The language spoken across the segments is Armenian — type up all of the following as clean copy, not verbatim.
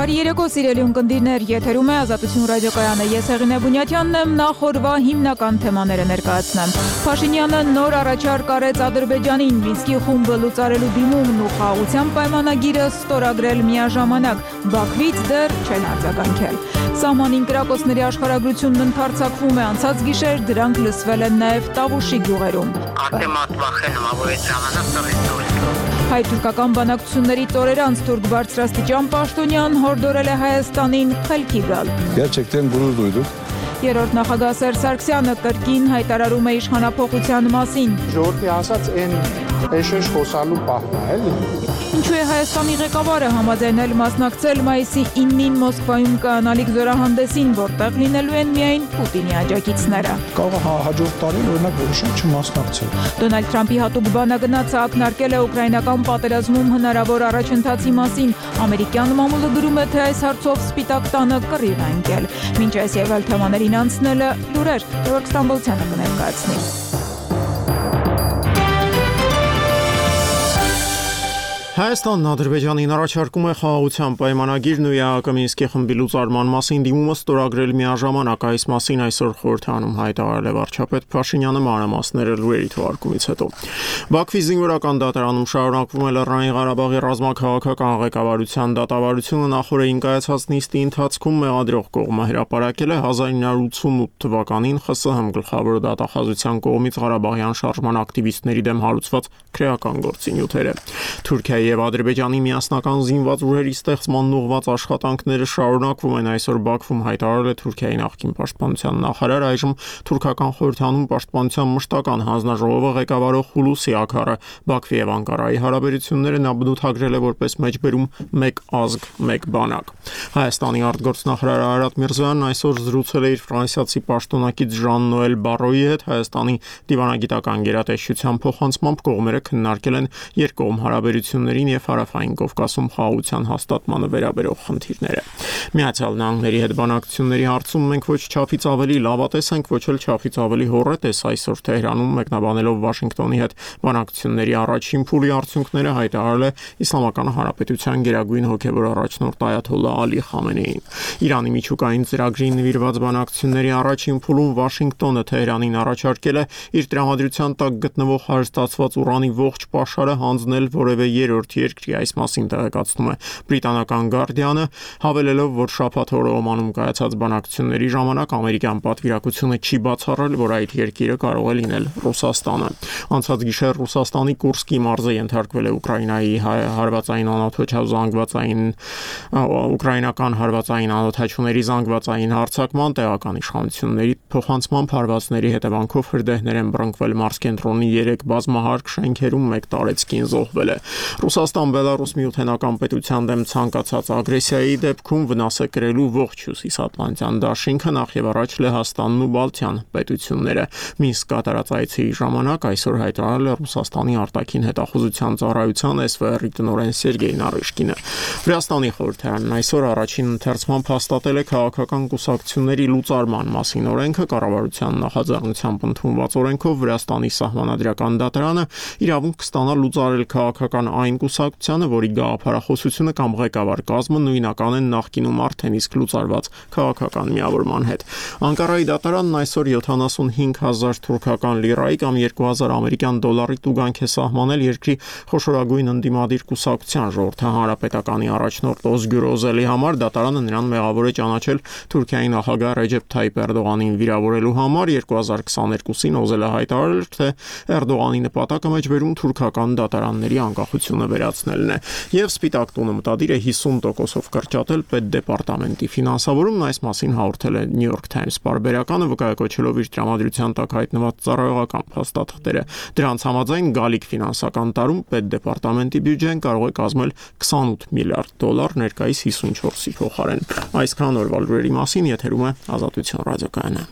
Բարի երեկո, սիրելի ունկնդիրներ, եթերում է Ազատություն ռադիոկայանը։ Ես Հեղինե Բունյաթյանն եմ, նախ օրվա հիմնական թեմաները ներկայացնեմ։ Փաշինյանը նոր առաջարկ արեց Ադրբեջանին, Մինսկի խումբը լուծարելու դիմումն ու խաղաղության պայմանագիրը ստորագրել միաժամանակ, Բաքվից դեռ չեն արձագանքել։ Սահմանին կրակոցների աշխարհագրությունն ընդարձակվում է անցած գիշեր, դրանք լսվել են նաև Տավուշի գյուղերում։ Հայ-թուրքական բանակցությունների տորերանց թուրք բարձրաստիճան պաշտոնյան հորդորել է Հայաստանին խելքի գալ։ Gerçekten gurur duyduk. Երրորդ նախագահ Սերժ Սարգսյանը կրկին հայտարարում է իշխանափոխության մասին։ Ժողովրդի ասած այն էշեշ խոսալու պահն է, էլի։ Ինչու է Հայաստանի ղեկավարը համաձայնել մասնակցել մայիսի 9-ին Մոսկվայում կայանալիք զորահանդեսին, որտեղ լինելու են միայն Պուտինի աջակիցները։ Կարող է հաջորդ տարի օրինակ որոշում չմասնակցել։ Դոնալդ Թրամփի հատուկ բանագնացը ակնարկել է ուկրաինական պատերազմում հնարավոր առաջընթացի մասին։ Ամերիկյան մամուլը գրում է, թե այս հարցով Սպիտակ տանը կռիվ է ընկել։ Մինչ այս եւ այլ թեմաներին անցնելը լուրեր Գևորգ Ստամբոլցյանը կներկայացնի։ Հայաստանն Ադրբեջանին առաջարկում է խաղաղության պայմանագիրն ու ԵԱՀԿ Մինսկի խմբի լուծարման մասին դիմումը ստորագրել միաժամանակ, այս մասին այսօր խորհրդանում հայտարարել է վարչապետ Փաշինյանը մանրամասները լուրերի թողարկումից հետո։ Բաքվի զինվորական դատարանում շարունակվում է Լեռնային Ղարաբաղի ռազմաքաղաքական ղեկավարության դատավարությունը նախորդին կայացած նիստի ընթացքում մեղադրող կողմը հրապարակել է 1988 թվականին ԽՍՀՄ գլխավոր դատախազության կողմից Ղարաբաղյան շարժման ակտիվիստների դեմ հարուցված քրեական գործի նյութերը։ Թուրքիայի եւ Ադրբեջանի միասնական զինված ուժերի ստեղծման ուղղված աշխատանքները շարունակվում են, այսօր Բաքվում հայտարարել է Թուրքիայի նախկին պաշտպանության նախարար, այժմ թուրքական խորհրդանում պաշտպանության մշտական հանձնաժողովը ղեկավարող Խուլուսի Աքարը Բաքվի եւ Անկարայի հարաբերությունները նա բնութագրել է որպես մեջբերում մեկ ազգ, մեկ բանակ։ Հայաստանի արտգործնախարար Արարատ Միրզոյանն այսօր զրուցել է իր ֆրանսիացի պաշտոնակից Ժան-Նոել Բարոյի հետ Հայաստանի դիվանագիտական գերատեսչության փոխանցմամբ կողմերը քննարկել են երկկողմ հարաբերությունների եւ Հարավային Կովկասում խաղաղության հաստատմանը վերաբերող խնդիրները։ Միացյալ Նահանգների հետ բանակցությունների հարցում մենք ոչ չափից ավելի լավատես ենք, ոչ էլ չափից ավելի հոռետես, այսօր Թեհրանում մեկնաբանելով Վաշինգտոնի հետ բանակցությունների առաջին փուլի արդյունքները հայտարարել է Իսլամական Հանրապետության գերագույն հոգևոր առաջնորդ Այաթոլլա Ալի Խամենեին։ Իրանի միջուկային ծրագրին նվիրված բանակցությունների առաջին փուլում Վաշինգտոնը Թեհրանին առաջարկել է իր տրամադրության տակ գտնվող հարստացված ուրանի ողջ պաշարը հանձնել որևէ երրորդ երկրի, այս մասին տեղեկացնում է բրիտանական Guardian-ը, հավելելով, որ շաբաթ օրը Օմանում կայացած բանակցությունների ժամանակ ամերիկյան պատվիրակությունը չի բացառել, որ այդ երկիրը կարող է լինել Ռուսաստանը։ Անցած գիշեր Ռուսաստանի Կուրսկի մարզը ենթարկվել է Ուկրաինայի հարվածային ուկրաինական հարվածային անօթաչուների զանգվածային հարձակման, տեղական իշխանությունների փոխանցմամբ հարվածների հետևանքով հրդեհներ են բռնկվել մարզկենտրոնի 3 բազմահարկ շենքերում, 1 տարեցկին զոհվել է։ Ռուսաստան-Բելարուս միութենական պետության դեմ ցանկացած ագրեսիայի դեպքում վնաս է կրելու ողջ Հյուսիսատլանտյան դաշինքը, նախ եւ առաջ Լեհաստանն ու Բալթյան պետությունները։ Մինսկ կատարած այցի ժամանակ այսօր հայտարարել է Ռուսաստանի արտաքին հետախուզության ծառայության SVR-ի տնօրեն Սերգեյ Նարիշկինը։ Վրաստանի խորհրդարանն այսօր առաջին ընթերցմամբ հաստատել է քաղաքական կուսակցությունների լուծարման մասին օրենքը, կառավարության նախաձեռնությամբ ընդունված օրենքով Վրաստանի սահմանադրական դատարանը իրավունք կստանա լուծարել քաղաքական այն կուսակցությանը, որի գաղափարախոսությունը կամ ղեկավար կազմը նույնական են նախկինում արդեն իսկ լուծարված քաղաքական միավորման հետ։ Անկարայի դատարանն այսօր 75,000 թուրքական լիրայի կամ 2000 ամերիկյան դոլարի տուգանք է սահմանել երկրի խոշորագույն ընդդիմադիր կուսակցության ժողովրդի հանրապետականի առաջնորդ Օզգյուր Օզելի համար։ Դատարանը նրան մեղավոր է ճանաչել Թուրքիայի նախագահ Ռեջեփ Թայիփ Էրդողանին վիրավորելու համար։ 2022-ին Օզելը հայտարարել էր, թե Էրդողանի նպատակը մեջբերում թուրքական դատարանների անկախությունը վերացնելն է, եւ Սպիտակ տունը մտադիր է 50%-ով կրճատել պետդեպարտամենտի ֆինանսավորումն, այս մասին հաղորդել է New York Times պարբերականը, վկայակոչելով իր տրամադրության տակ հայտնված ծառայողական փաստաթղթերը։ Դրանց համաձայն գալիք ֆինանսական տարում պետդեպարտամենտի բյուջեն կարող է կազմել 28 միլիարդ դոլար, ներկայիս 54-ի փոխարեն։ Այսքան օրվա լուրերի մասին, եթերում է Ազատություն ռադիոկայանը։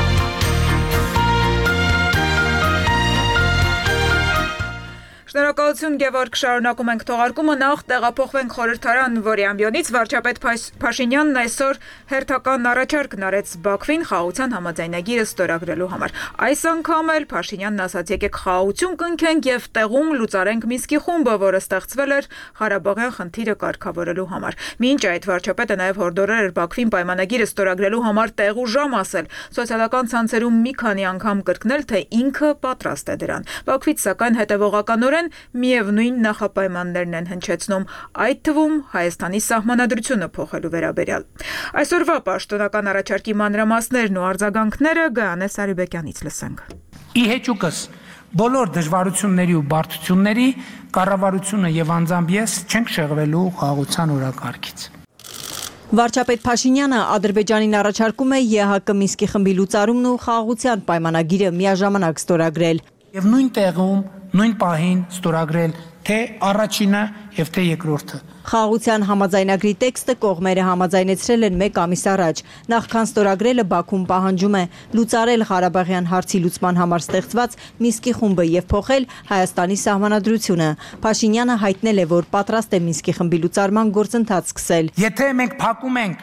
Շնորհակալ Շնորհակալություն Գևորգ, շարունակում ենք թողարկումը, նախ տեղափոխվենք խորհրդարան, որի ամբիոնից վարչապետ Փաշինյանն այսօր հերթական առաջարկն արեց Բաքվին խաղաղության համաձայնագիրը ստորագրելու համար։ Այս անգամ էլ Փաշինյանն ասաց, եկեք խաղաղություն կնքենք եւ տեղում լուծարենք Մինսկի խումբը, որը ստեղծվել էր Ղարաբաղյան խնդիրը կարգավորելու համար։ Մինչ այդ վարչապետը նաեւ հորդորել էր Բաքվին պայմանագիրը ստորագրելու համար տեղ ու ժամ ասել, սոցիալական ցանցերում մի քանի անգամ կրկնել, թե ինքը պատրաստ է դրան։ Բաքվից սակայն հետևողականորեն միևնույն նախապայմաններն են հնչեցնում, այդ թվում Հայաստանի սահմանադրությունը փոխելու վերաբերյալ։ Այսօրվա պաշտոնական առաջարկի մանրամասներն ու արձագանքները Գայանե Սարիբեկյանից լսենք։ Իհեճուկս բոլոր դժվարությունների ու բարդությունների կառավարությունը եւ անձամբ ես չենք շեղվելու խաղաղության օրակարգից։ Վարչապետ Փաշինյանը Ադրբեջանին առաջարկում է ԵՀԿ Մինսկի խմբի լուծարումն ու խաղաղության պայմանագիրը միաժամանակ ստորագրել։ Եվ նույն տեղում, նույն պահին ստորագրել թե առաջինը եւ թե երկրորդը։ Խաղաղության համաձայնագրի տեքստը կողմերը համաձայնեցրել են 1 ամիս առաջ։ Նախքան ստորագրելը Բաքուն պահանջում է լուծարել Ղարաբաղյան հարցի լուծման համար ստեղծված Մինսկի խումբը եւ փոխել Հայաստանի սահմանադրությունը։ Փաշինյանը հայտնել է, որ պատրաստ է Մինսկի խմբի լուծարման գործընթաց սկսել։ Եթե մենք փակում ենք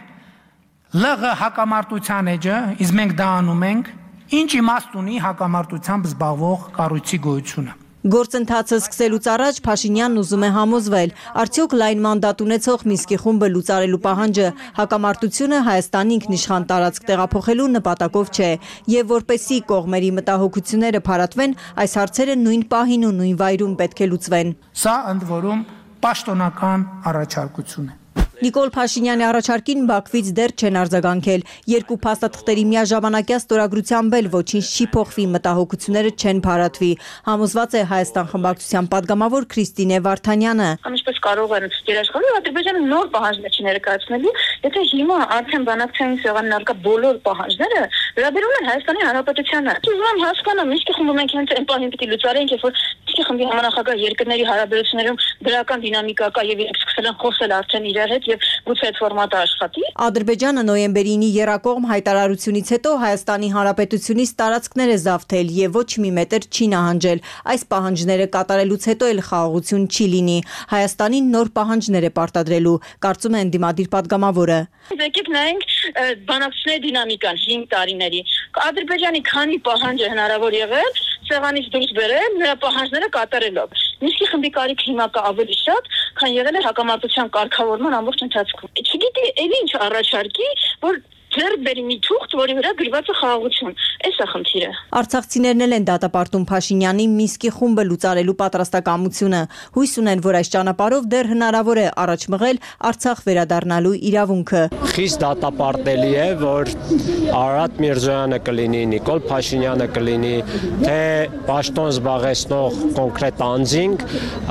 ԼՂ հակամարտության էջը, իսկ մենք դա անում ենք, ինչ իմաստ ունի հակամարտությամբ զբաղվող կառույցի գոյությունը։ Գործընթացը սկսելուց առաջ Փաշինյանն ուզում է համոզվել, արդյոք լայն մանդատ ունեցող Մինսկի խումբը լուծարելու պահանջը հակամարտությունը Հայաստանի ինքնիշխան տարածք տեղափոխելու նպատակով չէ, եւ որպեսզի կողմերի մտահոգությունները փարատվեն, այս հարցերը նույն պահին ու նույն վայրում պետք է լուծվեն։ Սա ընդ որում պաշտոնական առաջարկություն է։ Նիկոլ Փաշինյանի առաջարկին Բաքվից դեռ չեն արձագանքել։ Երկու փաստաթղթերի միաժամանակյա ստորագրությամբ էլ ոչինչ չի փոխվի, մտահոգությունները չեն փարատվի, համոզված է Հայաստան խմբակցության падգամավոր Քրիստինե Վարդանյանը։ Ինչպես կարող են երաշխավորել Ադրբեջանը նոր պահանջներ չներկայացնելու, եթե հիմա արդեն բանակցային սեղանին առկա բոլոր պահանջները վերաբերում են Հայաստանի Հանրապետությանը։ Ուզում եմ հասկանալ, Մինսկի խումբը մենք հենց այն պահին պիտի լուծարենք, երբ որ Մինսկի խմբի համանախագահ երկրների հարաբերություններում դրական դինամիկա կա եւ իրենք սկսել են խոսել արդեն իրար հետ եւ գուցե այդ ֆորմատը աշխատի։ Ադրբեջանը նոյեմբերի 9-ի եռակողմ հայտարարությունից հետո Հայաստանի Հանրապետությունից տարածքներ է զավթել եւ ոչ մի մետր չի նահանջել։ Այս պահանջները կատարելուց հետո էլ խաղաղություն չի լինի։ Հայաստանին նոր պահանջներ է պարտադրելու, կարծում է ընդդիմադիր падգամավորը։ Եկեք նայենք բանակցությունների դինամիկան 5 տարիների։ Ադրբեջանի քանի պահանջ է հնարավոր եղել սեղանից դուրս բերել նրա պահանջները կատարելով։ Մինսկի խմբի կարիք հիմա կա ավելի շատ, քան եղել է հակամարտության կարգավորման ամբողջ ընթացքում։ Չգիտի էլ ինչ առաջարկի, որ ձեռք բերի մի թուղթ, որի վրա գրված է խաղաղություն։ Էս է խնդիրը։ Արցախցիներն էլ են դատապարտում Փաշինյանի Մինսկի խումբը լուծարելու պատրաստակամությունը։ Հույս ունեն, որ այս ճանապարհով դեռ հնարավոր է առաջ մղել Արցախ վերադառնալու իրավունքը։ Խիստ դատապարտելի է, որ Արարատ Միրզոյանը կլինի, Նիկոլ Փաշինյանը կլինի, թե պաշտոն զբաղեցնող կոնկրետ անձինք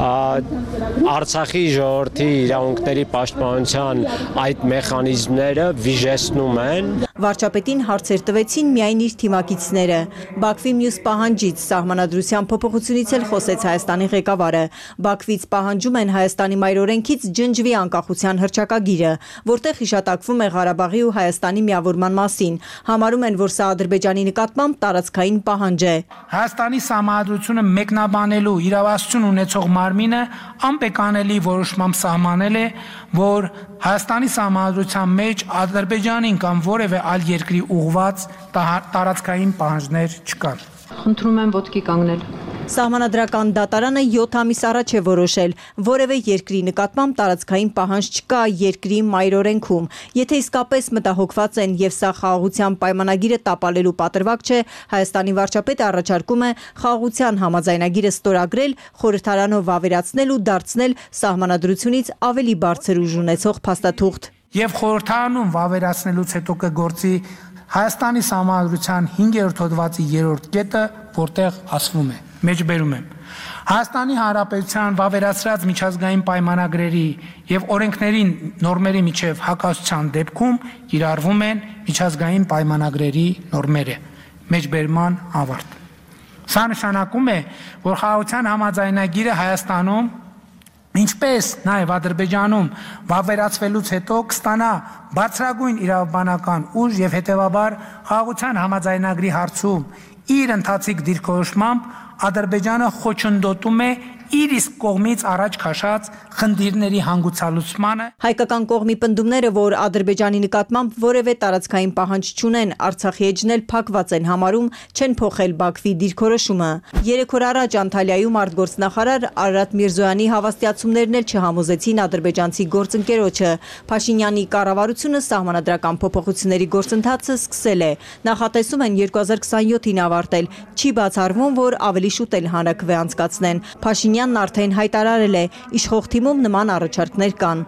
Արցախի ժողովրդի իրավունքների պաշտպանության այդ մեխանիզմները վիժեցնում են։ Վարչապետին հարցեր տվեցին միայն իր թիմակիցները։ Բաքվի մյուս պահանջից սահմանադրության փոփոխությունից էլ խոսեց Հայաստանի ղեկավարը։ Բաքվից պահանջում են Հայաստանի մայրօրենքից ջնջվի անկախության հռչակագիրը, որտեղ հիշատակվում է Ղարաբաղի ու Հայաստանի միավորման մասին։ Համարում են, որ սա Ադրբեջանի նկատմամբ տարածքային պահանջ է։ Հայաստանի սահմանադրությունը մեկնաբանելու իրավասություն ունեցող մարմինը անպեկանելի որոշմամբ սահմանել է, որ Հայաստանի սահմանադրության մեջ Ադրբեջանին կամ որևէ այլ երկրի ուղղված տարածքային պահանջներ չկան։ Խնդրում եմ ոտքի կանգնել։ Սահմանադրական դատարանը 7 ամիս առաջ է որոշել, որևէ երկրի նկատմամբ տարածքային պահանջ չկա երկրի մայրօրենքում։ Եթե իսկապես մտահոգված են եւ սա խաղաղության պայմանագիրը տապալելու պատրվակ չէ, Հայաստանի վարչապետը առաջարկում է խաղաղության համաձայնագիրը ստորագրել, խորհրդարանով վավերացնել ու դարձնել սահմանադրությունից ավելի բարձր ուժ ունեցող փաստաթուղթ։ Եվ խորհրդարանում վավերացնելուց հետո կգործի Հայաստանի սահմանադրության 5-րդ հոդվածի 3-րդ կետը, որտեղ ասվում է. մեջբերում եմ. Հայաստանի Հանրապետության վավերացրած միջազգային պայմանագրերի եւ օրենքների նորմերի միջև հակասության դեպքում կիրառվում են միջազգային պայմանագրերի նորմերը։ Մեջբերման ավարտ։ Սա նշանակում է, որ խաղաղության համաձայնագիրը Հայաստանում, ինչպես նաև Ադրբեջանում վավերացվելուց հետո կստանա բարձրագույն իրավաբանական ուժ եւ հետեւաբար խաղաղության համաձայնագրի հարցում իր ընթացիկ դիրքորոշմամբ Ադրբեջանը խոչընդոտում է իր իսկ կողմից առաջ քաշած խնդիրների հանգուցալուծմանը։ Հայկական կողմի պնդումները, որ Ադրբեջանի նկատմամբ որևէ տարածքային պահանջ չունեն, Արցախի էջն էլ փակված են համարում, չեն փոխել Բաքվի դիրքորոշումը։ 3 օր առաջ Անտալիայում արտգործնախարար Արարատ Միրզոյանի հավաստիացումներն էլ չհամոզեցին ադրբեջանցի գործընկերոջը։ Փաշինյանի կառավարությունը սահմանադրական փոփոխությունների գործընթացը սկսել է։ Նախատեսում են 2027-ին ավարտել։ Չի բացառվում, որ ավելի շուտ էլ հանրաքվե անցկացնեն։ Փաշինյանն արդեն հայտարարել է, իշխող թիմում նման առաջարկներ կան։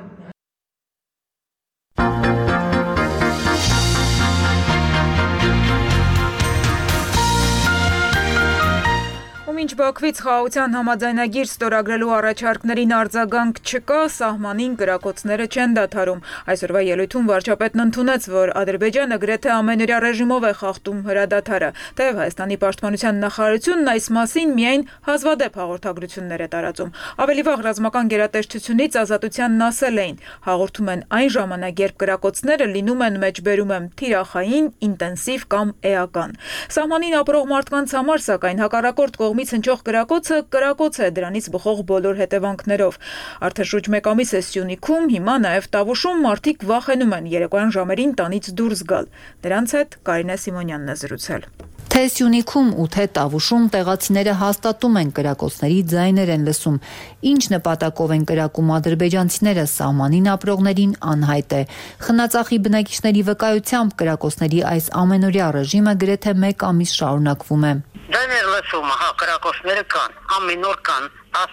Մինչ Բաքվից խաղաղության համաձայնագիր ստորագրելու առաջարկներին արձագանք չկա, սահմանին կրակոցները չեն դադարում։ Այսօրվա ելույթում վարչապետն ընդունեց, որ Ադրբեջանը գրեթե ամենօրյա ռեժիմով է խախտում հրադադարը, թեև Հայաստանի պաշտպանության նախարարությունն այս մասին միայն հազվադեպ հաղորդագրություններ է տարածում։ Ավելի վաղ ռազմական գերատեսչությունից Ազատությանն ասել էին, հաղորդում են այն ժամանակ, երբ կրակոցները լինում են մեջբերում եմ թիրախային, ինտենսիվ կամ էական։ Սահմանին ապրող մարդկանց համար, սակայն հակառակորդ կողմից հնչող կրակոց է դրանից բխող բոլոր հետևանքներով։ Արդեն շուրջ 1 ամիս է Սյունիքում, հիմա նաև Տավուշում մարդիկ վախենում են երեկոյան ժամերին տանից դուրս գալ։ Դրանց հետ Կարինե Սիմոնյանն է զրուցել։ Թե Սյունիքում ու թե Տավուշում տեղացիները հաստատում են կրակոցների ձայներ են լսում։ Ինչ նպատակով են կրակում ադրբեջանցիները սահմանին ապրողներին անհայտ է։ Խնածախի բնակիչների վկայությամբ կրակոցների այս ամենօրյա ռեժիմը գրեթե 1 ամիս շարունակվում է։ Ձայներ լսում, կրակոցները կան, ամեն օր կան,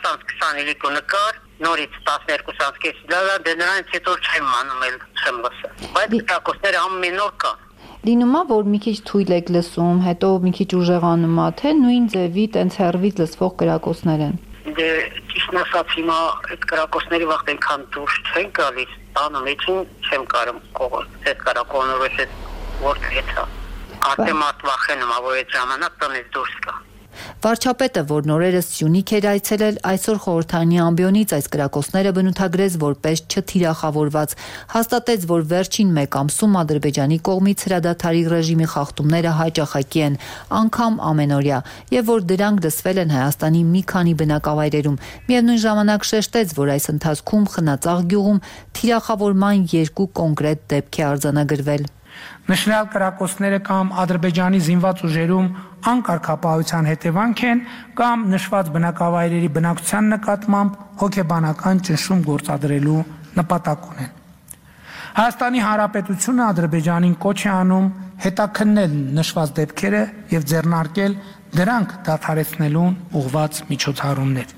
10-20 նկար, նորից 12-ից դե նրանից հետո չեմ մանում էլ չեմ լսել։ Բայց կրակոցները ամեն օր կան։ Լինում է, որ մի քիչ թույլ եք լսում, հետո մի քիչ ուժեղանում է, թե նույն ձևի տենց հեռվից լսվող կրակոցներ են։ Դե ճիշտ ասած հիմա այդ կրակոցների վաղ այնքան դուրս չեն գալիս, տանը մեջին չեմ կարում կողոլ, այդ կրակոնորոշ որտեղից է։ Արդեն մարդ վախենում է, որ այդ ժամանակ տնից դուրս գա։ Վարչապետը, որ նորերս Սյունիք էր այցելել, այսօր խորհրդարանի ամբիոնից այս կրակոցները բնութագրեց որպես չթիրախավորված, հաստատեց, որ վերջին 1 ամսում Ադրբեջանի կողմից հրադադարի ռեժիմի խախտումները հաճախակի են, անգամ ամենօրյա, եւ որ դրանք լսվել են Հայաստանի մի քանի բնակավայրերում։ Միևնույն ժամանակ շեշտեց, որ այս ընթացքում Խնածաղ գյուղում թիրախավորման 2 կոնկրետ դեպք է արձանագրվել։ Նշնալ կրակոցները կամ Ադրբեջանի զինված ուժերում անկարգապահության հետևանք են կամ նշված բնակավայրերի բնակչության նկատմամբ հոգեբանական ճնշում գործադրելու նպատակ ունեն։ Հայաստանի Հանրապետությունը Ադրբեջանին կոչ է անում հետաքննել նշված դեպքերը եւ ձեռնարկել դրանք դադարեցնելուն ուղղված միջոցառումներ։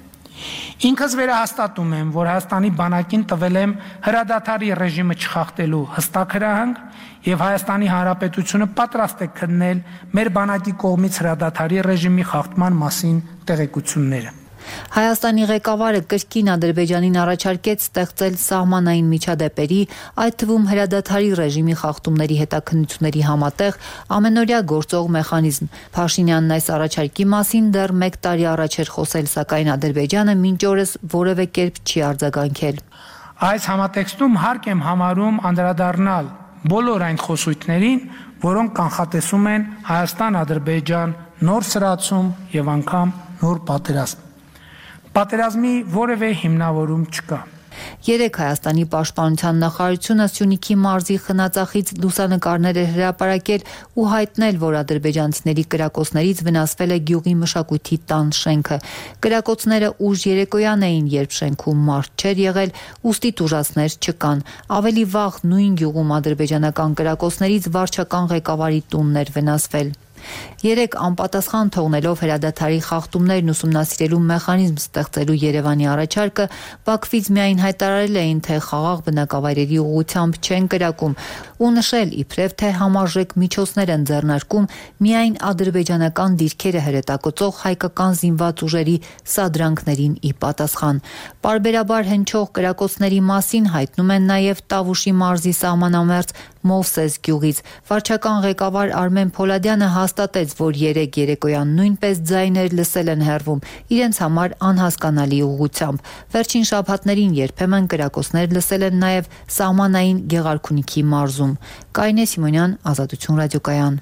Ինքս վերահաստատում եմ, որ Հայաստանի բանակին տվել եմ հրադադարի ռեժիմը չխախտելու հստակ հրահանգ եւ Հայաստանի Հանրապետությունը պատրաստ է քննել մեր բանակի կողմից հրադադարի ռեժիմի խախտման մասին տեղեկությունները։ Հայաստանի ղեկավարը կրկին Ադրբեջանին առաջարկեց ստեղծել սահմանային միջադեպերի, այդ թվում հրադադարի ռեժիմի խախտումների հետաքննությունների համատեղ ամենօրյա գործող մեխանիզմ։ Փաշինյանն այս առաջարկի մասին դեռ 1 տարի առաջ էր խոսել, սակայն Ադրբեջանը մինչ օրս որևէ կերպ չի արձագանքել։ Այս համատեքստում հարկ եմ համարում անդրադառնալ բոլոր այն խոսույթներին, որոնք կանխատեսում են Հայաստան-Ադրբեջան նոր սրացում եւ անգամ նոր պատերազմ։ Պատերազմի որևէ հիմնավորում չկա։ Երեկ Հայաստանի պաշտպանության նախարարությունը Սյունիքի մարզի Խնածախից լուսանկարներ է հրապարակել ու հայտնել, որ ադրբեջանցիների կրակոցներից վնասվել է գյուղի մշակույթի տան շենքը։ Կրակոցները ուժ երեկոյան էին, երբ շենքում մարդ չէր եղել, ուստի տուժածներ չկան։ Ավելի վաղ նույն գյուղում ադրբեջանական կրակոցներից վարչական ղեկավարի տունն էր վնասվել։ Երեկ անպատասխան թողնելով հրադադարի խախտումներն ուսումնասիրելու մեխանիզմ ստեղծելու Երևանի առաջարկը, Բաքվից միայն հայտարարել էին, թե խաղաղ բնակավայրերի ուղղությամբ չեն կրակում ու նշել իբրև թե համարժեք միջոցներ են ձեռնարկում միայն ադրբեջանական դիրքերը հրետակոծող հայկական զինված ուժերի սադրանքներին ի պատասխան։ Պարբերաբար հնչող կրակոցների մասին հայտնում են նաև Տավուշի մարզի սահմանամերձ Մովսես գյուղից։ Վարչական ղեկավար Արմեն Փոլադյանը հաստատեց, որ երեկ երեկոյան նույնպես ձայներ լսել են հեռվում, իրենց համար անհասկանալի ուղղությամբ։ Վերջին շաբաթներին երբեմն կրակոցներ լսել են նաև սահմանային Գեղարքունիքի մարզում։ Կարինե Սիմոնյան, Ազատություն ռադիոկայան։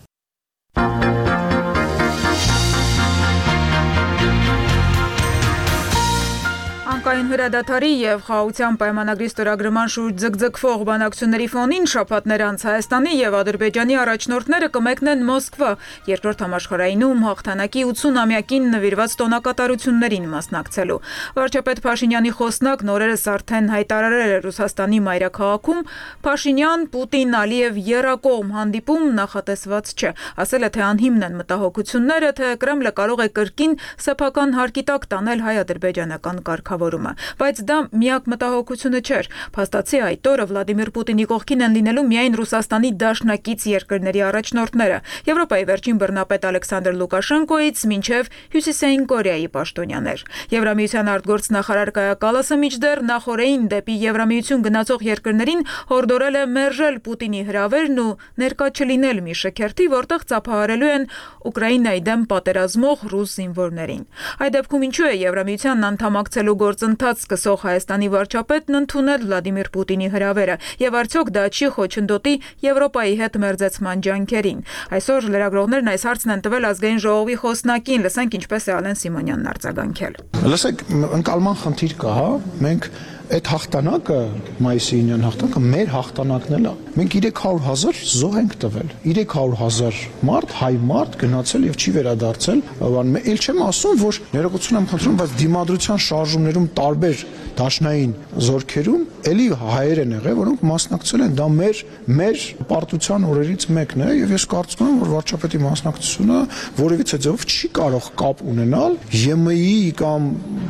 Բանակային հրադադարի եւ խաղաղության պայմանագրի ստորագրման շուրջ ձգձգվող բանակցությունների ֆոնին շաբաթներ անց Հայաստանի եւ Ադրբեջանի առաջնորդները կմեկնեն Մոսկվա երկրորդ համաշխարհայինում հաղթանակի 80-ամյակին նվիրված տոնակատարություններին մասնակցելու։ Վարչապետ Փաշինյանի խոսնակ նորերս արդեն հայտարարել է Ռուսաստանի մայրաքաղաքում Փաշինյան, Պուտին, Ալիև եռակողմ հանդիպում նախատեսված չէ։ Ասել է, թե անհիմն են մտահոգությունները, թե Կրեմլը կարող է կրկին սեփական հարկի տակ տանել հայ-ադրբեջանական կարգավորումը, բայց դա միակ մտահոգությունը չէր։ Փաստացի այդ օրը Վլադիմիր Պուտինի կողքին են լինելու միայն Ռուսաստանի դաշնակից երկրների առաջնորդները՝ Եվրոպայի վերջին բռնապետ Ալեքսանդր Լուկաշենկոից մինչև Հյուսիսային Կորեայի պաշտոնյաներ։ Եվրամիության արտգործնախարար Կայա Կալասը մինչդեռ նախորդին դեպի Եվրամիություն գնացող երկրներին հորդորել է մերժել Պուտինի հրավերն ու ներկա չլինել մի շքերթի, որտեղ ծափահարելու են Ուկրաինայի դեմ պատերազմող ռուս զինվորներին։ Այդ դեպքում ինչու է Եվրամիությանն անդամակցելու գործընթաց սկսող Հայաստանի վարչապետն ընդունել Վլադիմիր Պուտինի հրավերը, եւ արդյոք դա չի խոչընդոտի Եվրոպայի հետ մերձեցման ջանքերին։ Այսօր լրագրողներն այս հարցն են տվել ազգային ժողովի խոսնակին, լսենք ինչպես է Ալեն Սիմոնյանն արձագանքել։ Լսեք, ընկալման խնդիր կա, հա, մենք այդ հաղթանակը, մայիսի 9-յան հաղթանակը մեր հաղթանակն էլ է։ Մենք 300,000 զոհ ենք տվել, 300,000 մարդ, հայ մարդ գնացել եւ չի վերադարձել։ Էլ չեմ ասում, որ ներողություն եմ խնդրում, բայց դիմադրության շարժումներում տարբեր դաշնային զորքերում էլի հայեր են եղել, որոնք մասնակցել են, դա մեր պարտության օրերից մեկն է եւ ես կարծում եմ, որ վարչապետի մասնակցությունը որևիցե ձևով չի կարող կապ ունենալ ԵՄ-ի կամ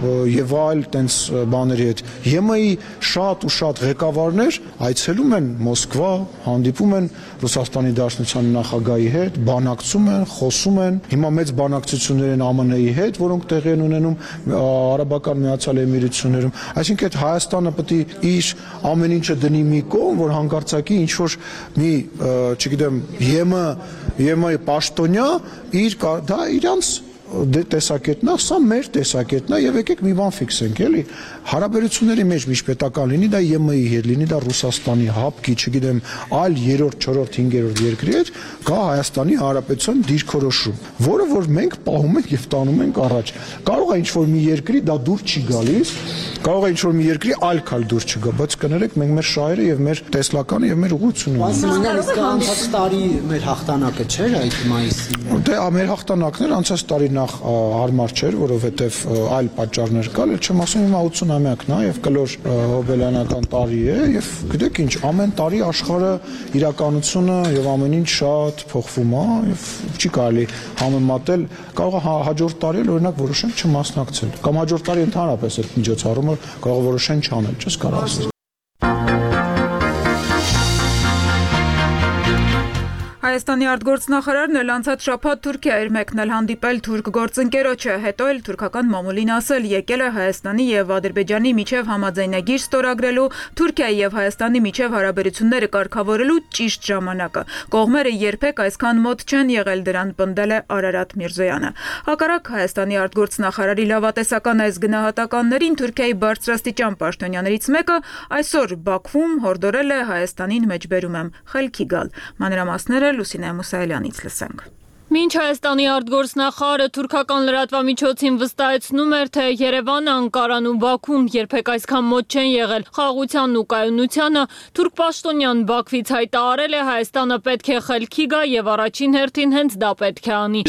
եւ այլ տենց բաների հետ։ ԵՄ-ի շատ ու շատ ղեկավարներ այցելում են Մոսկվա, հանդիպում են Ռուսաստանի Դաշնության նախագահի հետ, բանակցում են, խոսում են։ Հիմա մեծ բանակցություններ են ԱՄՆ-ի հետ, որոնք տեղի են ունենում Արաբական Միացյալ Էմիրություններում։ Այսինքն այդ Հայաստանը պետք է իր ամեն ինչը դնի մի կողմ, որ հանկարծակի ինչ որ մի, չգիտեմ, ԵՄ պաշտոնյա դա իրանց տեսակետն է, սա մեր տեսակետն է եւ եկեք մի բան ֆիքսենք, էլի հարաբերությունների մեջ միջպետական լինի դա ԵՄ-ի հետ, լինի դա Ռուսաստանի, ՀԱՊԿ-ի, չգիտեմ, այլ 3-րդ, 4-րդ, 5-րդ երկրի հետ, կա Հայաստանի Հանրապետության դիրքորոշում, որը որ մենք պահում ենք եւ տանում ենք առաջ։ Կարող է ինչ-որ մի երկրի դա դուր չի գալիս, կարող է ինչ-որ մի երկրի այլ քալ դուր չգա, բայց կներեք մենք մեր շահերը եւ մեր տեսլականը եւ մեր ուղղությունը ունենք։ Իսկ անցած տարի մեր հաղթանակը չէր այդ մայիսին։ Դե մեր հաղթանակն էր անցած տարի նախ հարմար չէր, որովհետեւ այլ պատճառներ կան, էլ չեմ ասում հիմա 80-ամյակն է եւ կլոր հոբելյանական տարի է եւ գիտեք ինչ, ամեն տարի աշխարհը իրականությունը եւ ամեն ինչ շատ փոխվում է եւ չի կարելի համեմատել, կարող է հաջորդ տարի օրինակ որոշեն չմասնակցել կամ հաջորդ տարի ընդհանրապես այդ միջոցառումը կարող է որոշեն չանել, չես կարող ասել։ Հայաստանի արտգործնախարարն էլ անցած շաբաթ Թուրքիա էր մեկնել հանդիպել թուրք գործընկերոջը, հետո էլ թուրքական մամուլին ասել եկել է Հայաստանի եւ Ադրբեջանի միջև համաձայնագիր ստորագրելու, Թուրքիայի եւ Հայաստանի միջև հարաբերությունները կարգավորելու ճիշտ ժամանակը։ Կողմերը երբեք այսքան մոտ չեն եղել դրան, պնդել է Արարատ Միրզոյանը։ Հակառակ Հայաստանի արտգործնախարարի լավատեսական այս գնահատականներին Թուրքիայի բարձրաստիճան պաշտոնյաներից մեկը այսօր Բաքվում հորդորել է Հայաստանին մեջբերում եմ խելքի գալ։ Մանրամասները Լուսինե Մուսայելյանից լսենք։ Մինչ Հայաստանի արտգործնախարարը թուրքական լրատվամիջոցին վստահեցնում էր, թե Երևանը, Անկարան ու Բաքուն երբեք այսքան մոտ չեն եղել խաղաղությանն ու կայունությանը, թուրք պաշտոնյան Բաքվից հայտարարել է Հայաստանը պետք է խելքի գա եւ առաջին հերթին հենց դա պետք է անի։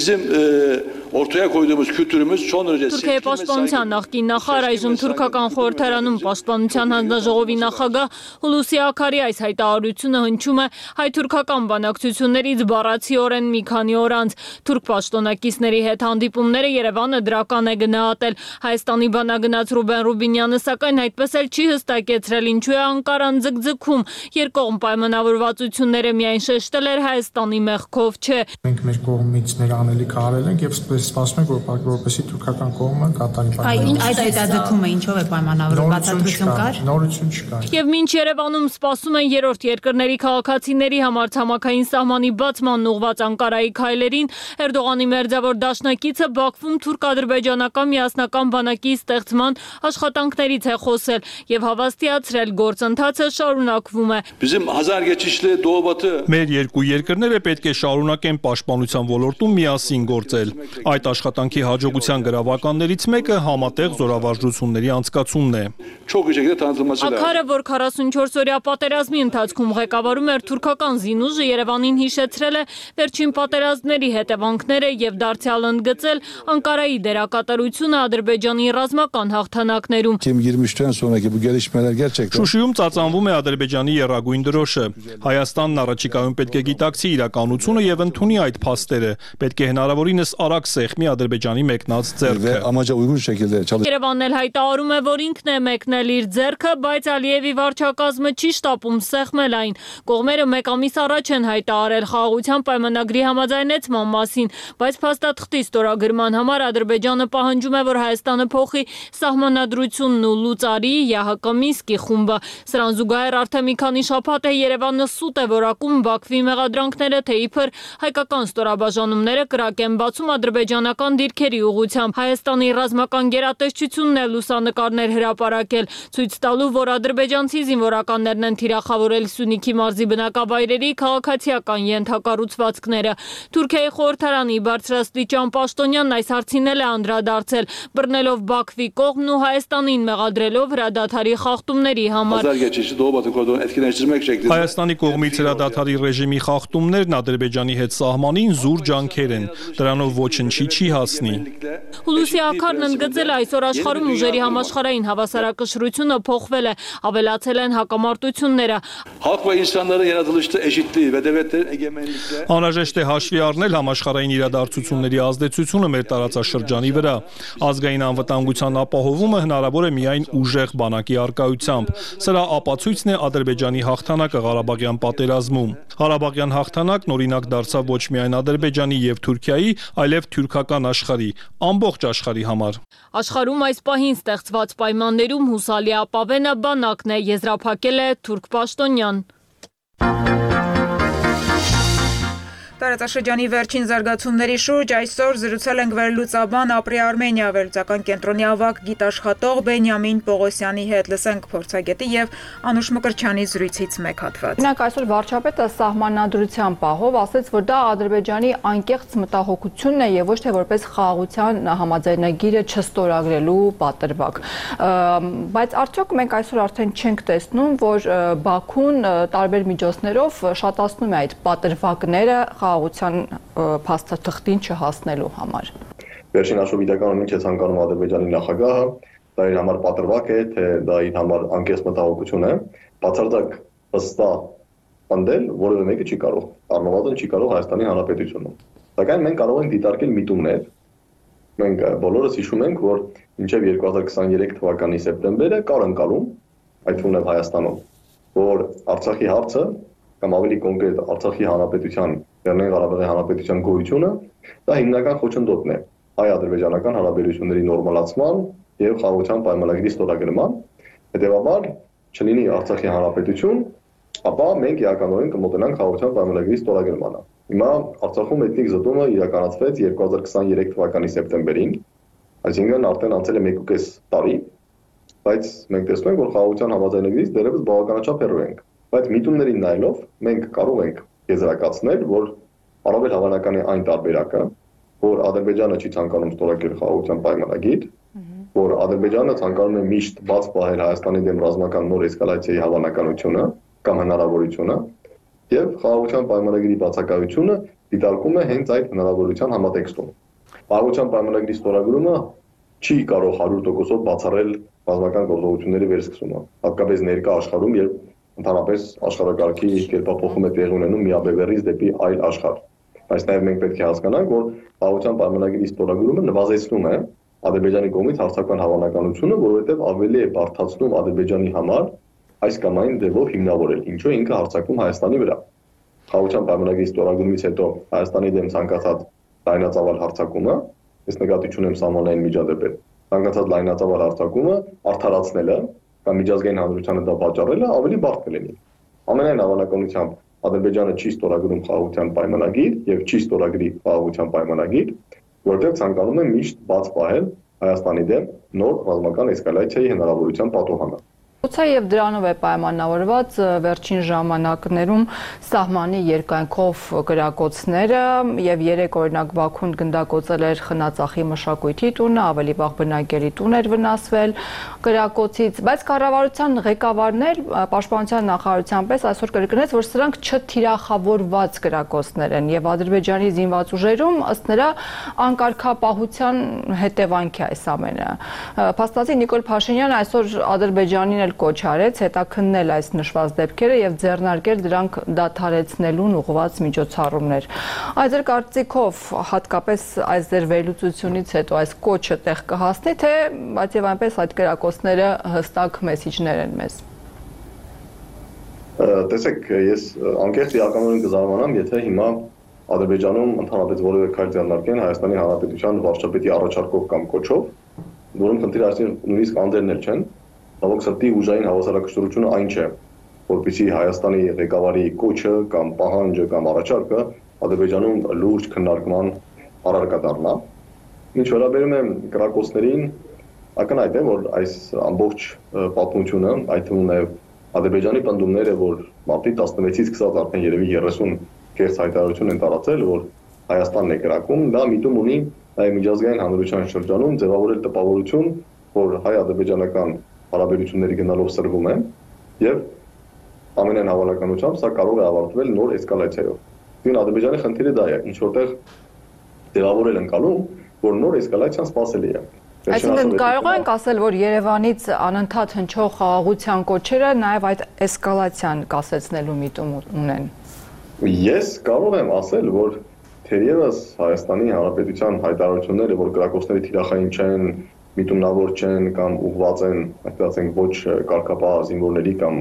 Թուրքիայի պաշտպանության նախկին նախարար, այժմ թուրքական խորհրդարանում պաշտպանության հանձնաժողովի նախագահ Հուլուսի Աքարի այս հայտարարությունը հնչում է հայ-թուրքական բանակցություններից բառացիորեն մի քանի օր անց։ Թուրք պաշտոնակիցների հետ հանդիպումները Երևանը դրական է գնահատել։ Հայաստանի բանագնաց Ռուբեն Ռուբինյանը սակայն այդպես էլ չի հստակեցրել ինչու է Անկարան ձգձգում։ Երկկողմ պայմանավորվածությունները միայն շեշտել էր Հայաստանի մեղքով չէ։ Մենք մեր կողմից մեր անելիքը արել ենք եւ սպասում ենք որպեսզի թուրքական կողմը կատարի պայմանավորվածությունը։ Այդ հետաձգումը ինչով է պայմանավորված, բացատրություն կար։ Նորություն չկար։ Եվ մինչ Երևանում սպասում են երրորդ երկրների քաղաքացիների համար ցամաքային սահմանի բացման ուղղված Անկարայի քայլերին, տարին Էրդողանի մերձավոր դաշնակիցը Բաքվում թուրք-ադրբեջանական միասնական բանակի ստեղծման աշխատանքներից է խոսել եւ հավաստիացրել գործընթացը շարունակվում է։ Մեր երկու երկրները պետք է շարունակեն պաշտպանության ոլորտում միասին գործել։ Այդ աշխատանքի հաջողության գրավականներից մեկը համատեղ զորավարժությունների անցկացումն է։ Աքարը, որ 44-օրյա պատերազմի ընթացքում ղեկավարում էր թուրքական զինուժը, Երևանին հիշեցրել է վերջին պատերազմների հետևանքները եւ դարձյալ ընդգծել Անկարայի դերակատարությունը Ադրբեջանի ռազմական հաղթանակներում։ Շուշիում ծածանվում է Ադրբեջանի եռագույն դրոշը։ Հայաստանն առաջիկայում պետք է գիտակցի իրականությունը եւ ընդունի այդ փաստերը։ Պետք է հնարավորինս արագ սեղմի Ադրբեջանի մեկնած ձեռքը։ Երևանն էլ հայտարարում է, որ ինքն է մեկնել իր ձեռքը, բայց Ալիևի վարչակազմը չի շտապում սեղմել այն։ Կողմերը մեկ ամիս առաջ են հայտարարել խաղաղության պայմանագրի համաձայնեցման մասին, բայց փաստաթղթի ստորագրման համար Ադրբեջանը պահանջում է, որ Հայաստանը փոխի սահմանադրությունն ու լուծարի ՀՀԿ Մինսկի խումբը։ Սրան զուգահեռ արդեն մի քանի շաբաթ է Երևանը սուտ է որակում Բաքվի մեղադրանքները, թե իբր հայկական ստորաբաժանումները կրակ են բացում ադրբեջանական դիրքերի ուղղությամբ։ Հայաստանի ռազմական գերատեսչությունն է լուսանկարներ հրապարակել, ցույց տալու, որ ադրբեջանցի զինվորականներն են թիրախավորել Սյունիքի մարզի բնակավայրերի քաղաքացիական ենթակառուցվածքները։ Թուրքիայի խորհրդարանի բարձրաստիճան պաշտոնյանն այս հարցին էլ է անդրադարձել, բռնելով Բաքվի կողմն ու Հայաստանին մեղադրելով հրադադարի խախտումների համար։ Հայաստանի կողմից հրադադարի ռեժիմի խախտումներն Ադրբեջանի հետ սահմանին զուր ջանքեր են, դրանով ոչնչի չի հասնի։ Հուլուսի Աքարն ընդգծել է այսօր աշխարհում ուժերի համաշխարհային հավասարակշռությունը փոխվել է, ավելացել են հակամարտությունները։ Անհրաժեշտ է հաշվի առնել համաշխարհային իրադարձությունների ազդեցությունը մեր տարածաշրջանի վրա։ Ազգային անվտանգության ապահովումը հնարավոր է միայն ուժեղ բանակի առկայությամբ։ Սրա ապացույցն է Ադրբեջանի հաղթանակը Ղարաբաղյան պատերազմում։ Ղարաբաղյան հաղթանակն օրինակ դարձավ ոչ միայն Ադրբեջանի եւ Թուրքիայի, այլև թուրքական աշխարհի, ամբողջ աշխարհի համար։ Աշխարհում այս պահին ստեղծված պայմաններում հուսալի ապավենը բանակն է, եզրափակել է թուրք պաշտոնյան։ Տարածաշրջանի վերջին զարգացումների շուրջ այսօր զրուցել ենք վերլուծաբան Ապրի Արմենիա վերլուծական կենտրոնի ավագ գիտաշխատող Բենյամին Պողոսյանի հետ։ Լսենք փորձագետի եւ Անուշ Մկրտչյանի զրույցից մեկ հատված։ Օրինակ այսօր վարչապետը սահմանադրության պահով ասաց, որ դա Ադրբեջանի անկեղծ մտահոգությունն է եւ ոչ թե որպես խաղաղության համաձայնագիրը չստորագրելու պատրվակ։ Բայց արդյոք մենք այսօր արդեն չենք տեսնում, որ Բաքուն տարբեր միջոցներով շատացնում է այդ պատրվակները խաղաղության փաստաթղթին չհասնելու համար։ Վերջին հաշվետվական ինչ է ցանկանում Ադրբեջանի նախագահը, դա իր համար պատրվակ է, թե դա իր համար անկեղծ մտահոգություն է, բացարձակ վստահ ընդել որևէ մեկը չի կարող, առնվազն չի կարող Հայաստանի Հանրապետությունը։ Սակայն մենք կարող ենք դիտարկել միտումներ։ Մենք բոլորս հիշում ենք, որ մինչև 2023 թվականի սեպտեմբերը կար ընկալում, այդ թվում էլ Հայաստանում, որ Արցախի հարցը կամ ավելի կոնկրետ Արցախի Հանրապետության, Լեռնային Ղարաբաղի Հանրապետության գոյությունը, դա հիմնական խոչընդոտն է հայ-ադրբեջանական հարաբերությունների նորմալացման եւ խաղաղության պայմանագրի ստորագրման։ Հետևաբար, չլինի Արցախի Հանրապետություն, ապա մենք իրականորեն կմոտենանք խաղաղության պայմանագրի ստորագրմանը։ Հիմա Արցախում էթնիկ զտումը իրականացվեց 2023 թվականի սեպտեմբերին, այսինքն արդեն անցել է 1.5 տարի, բայց մենք տեսնում ենք, որ խաղաղության համաձայնագրից դեռևս բավականաչափ հեռու ենք։ Բայց միտումներին նայելով մենք կարող ենք եզրակացնել, որ առավել հավանական է այն տարբերակը, որ Ադրբեջանը չի ցանկանում ստորագրել խաղաղության պայմանագիր, որ Ադրբեջանը ցանկանում է միշտ բաց պահել Հայաստանի դեմ ռազմական նոր էսկալացիայի հավանականությունը կամ հնարավորությունը, եւ խաղաղության պայմանագրի բացակայությունը դիտարկում է հենց այդ հնարավորության համատեքստում։ Խաղաղության պայմանագրի ստորագրումը չի կարող 100%-ով բացառել ռազմական գործողությունների վերսկսումը, հատկապես ներկա աշխարհում, երբ ընդհանրապես աշխարհակարգի կերպափոխում է տեղի ունենում միաբևեռից դեպի այլ աշխարհ։ Բայց նաև մենք պետք է հասկանանք, որ խաղաղության պայմանագրի ստորագրումը նվազեցնում է Ադրբեջանի կողմից հարձակման հավանականությունը, որովհետև ավելի է բարդացնում Ադրբեջանի համար այս կամ այն ձևով հիմնավորել, ինչու ինքը հարձակվում Հայաստանի վրա։ Խաղաղության պայմանագրի ստորագրումից հետո Հայաստանի դեմ ցանկացած լայնածավալ հարձակումը, ես նկատի ունեմ սահմանային միջադեպեր, ցանկացած լայնածավալ հարձակումը արդարացնելը կամ միջազգային հանրությանը դա պատճառելը ավելի բարդ կլինի։ Ամենայն հավանականությամբ Ադրբեջանը չի ստորագրում խաղաղության պայմանագիր եւ չի ստորագրի խաղաղության պայմանագիր, որտեղ ցանկանում է միշտ բաց պահել Հայաստանի դեմ նոր ռազմական էսկալացիայի հնարավորության պատոհանը։ Գուցե եւ դրանով է պայմանավորված վերջին ժամանակներում սահմանի երկայնքով գրակոծները եւ 3 օրինակ Բաքուն գնդակոծել էր Խնածախի մշակույթի տունը, ավելի վաղ բնակելի տուն էր վնասվել գրակոծից, բայց կառավարության ղեկավարներ պաշտպանության նախարարության պես այսօր կրկնեց, որ սրանք չթիրախավորված գրակոծներ են եւ Ադրբեջանի զինված ուժերում ըստ նրա անկարգապահության հետևանք է այս ամենը։ Փաստացի Նիկոլ Փաշինյանը այսօր Ադրբեջանին կոչ արեց հետաքննել այս նշված դեպքերը եւ ձեռնարկել դրանք դադարեցնելուն ուղղված միջոցառումներ։ Այս ձեր կարծիքով հատկապես այս ձեր վերլուծությունից հետո այս կոչը տեղ կհասնի, թե բայց եւ այնպես այդ գրակոծները հստակ մեսիջներ են մեզ։ Տեսեք, ես անկեղծ իրականորեն կզարմանամ, եթե հիմա Ադրբեջանում ընդհանրապես որևէ քայլ ձեռնարկեն Հայաստանի Հանրապետության վարչապետի առաջարկով կամ կոչով, որոնք խնդիրը այսինքն նույնիսկ անդերներ չեն, Նավոք սրտի ուժային հավասարակշռությունը այն չէ, որպեսզի Հայաստանի ղեկավարի կոչը կամ պահանջը կամ առաջարկը Ադրբեջանում լուրջ քննարկման առարկա դառնա։ Ինչ վերաբերում է գրակոծներին, ակնհայտ է, որ այս ամբողջ պատմությունը, այդ թվում նաև Ադրբեջանի պնդումները, որ մարտի 16-ից սկսած արդեն երևի 30 կեղծ հայտարարություն են տարածել, որ Հայաստանն է գրակում, դա միտում ունի նաև միջազգային հանրության շրջանում ձևավորել տպավորություն, որ հայ-ադրբեջանական հարաբերությունների գնալով սրվում են եւ ամենայն հավանականությամբ սա կարող է ավարտվել նոր էսկալացիայով։ Դին Ադրբեջանի խնդիրը դա է, ինչ որտեղ ձևավորել են կալում, որ նոր էսկալացիան սպասելի է։ Այսինքն կարող ենք ասել, որ Երևանից անընդհատ հնչող խաղաղության կոչերը նաեւ այդ էսկալացիան կասեցնելու միտում ունեն։ Ես կարող եմ ասել, որ թերևս Հայաստանի Հանրապետության հայտարարությունները, որ գրակոծների թիրախային չեն, միտումնավոր չեն կամ ուղղված են, ասենք ոչ կարգապահ զինվորների կամ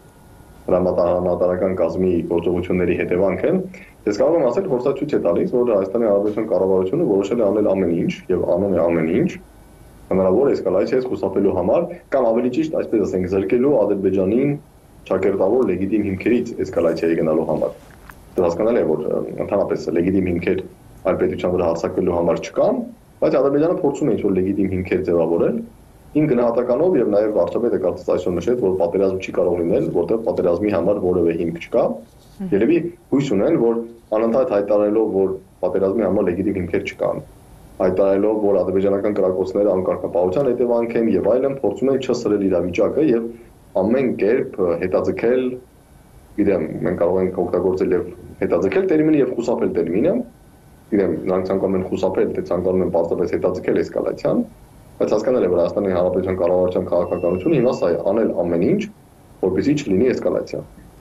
հրամանատարական կազմի գործողությունների հետևանք են, ես կարող եմ ասել, որ սա ցույց է տալիս, որ Հայաստանի Հանրապետության կառավարությունը որոշել է անել ամեն ինչ եւ անում է ամեն ինչ հնարավոր էսկալացիայից խուսափելու համար կամ ավելի ճիշտ այսպես ասենք զրկելու Ադրբեջանին ճակերտավոր լեգիտիմ հիմքերից էսկալացիայի գնալու համար։ Դա հասկանալի է, որ ընդհանրապես լեգիտիմ հիմքեր այլ պետության վրա հարձակվելու համար չկան, բայց Ադրբեջանը փորձում է ինչ-որ լեգիտիմ հիմքեր ձևավորել, ին գնահատականով եւ նաեւ վարչապետը կարծես այսօր նշեց, որ պատերազմ չի կարող լինել, որտեղ պատերազմի համար որևէ հիմք չկա։ Երևի հույս ունեն, որ անընդհատ հայտարարելով, որ պատերազմի համար լեգիտիմ հիմքեր չկան, հայտարարելով, որ ադրբեջանական կրակոցները անկարգապահության հետևանք են եւ այլն, փորձում են չսրել իրավիճակը եւ ամեն կերպ հետաձգել, գիտեմ, մենք կարող ենք օգտագործել եւ հետաձգել տերմինը եւ խուսափել տերմինը, գիտեմ, նրանք ցանկանում են խուսափել, թե ցանկանում են պարզապես հետաձգել էսկալացիան, բայց հասկանալ է, որ Հայաստանի Հանրապետության կառավարության քաղաքականությունը հիմա սա է անել ամեն ինչ, որպեսզի չլինի էսկալացիա։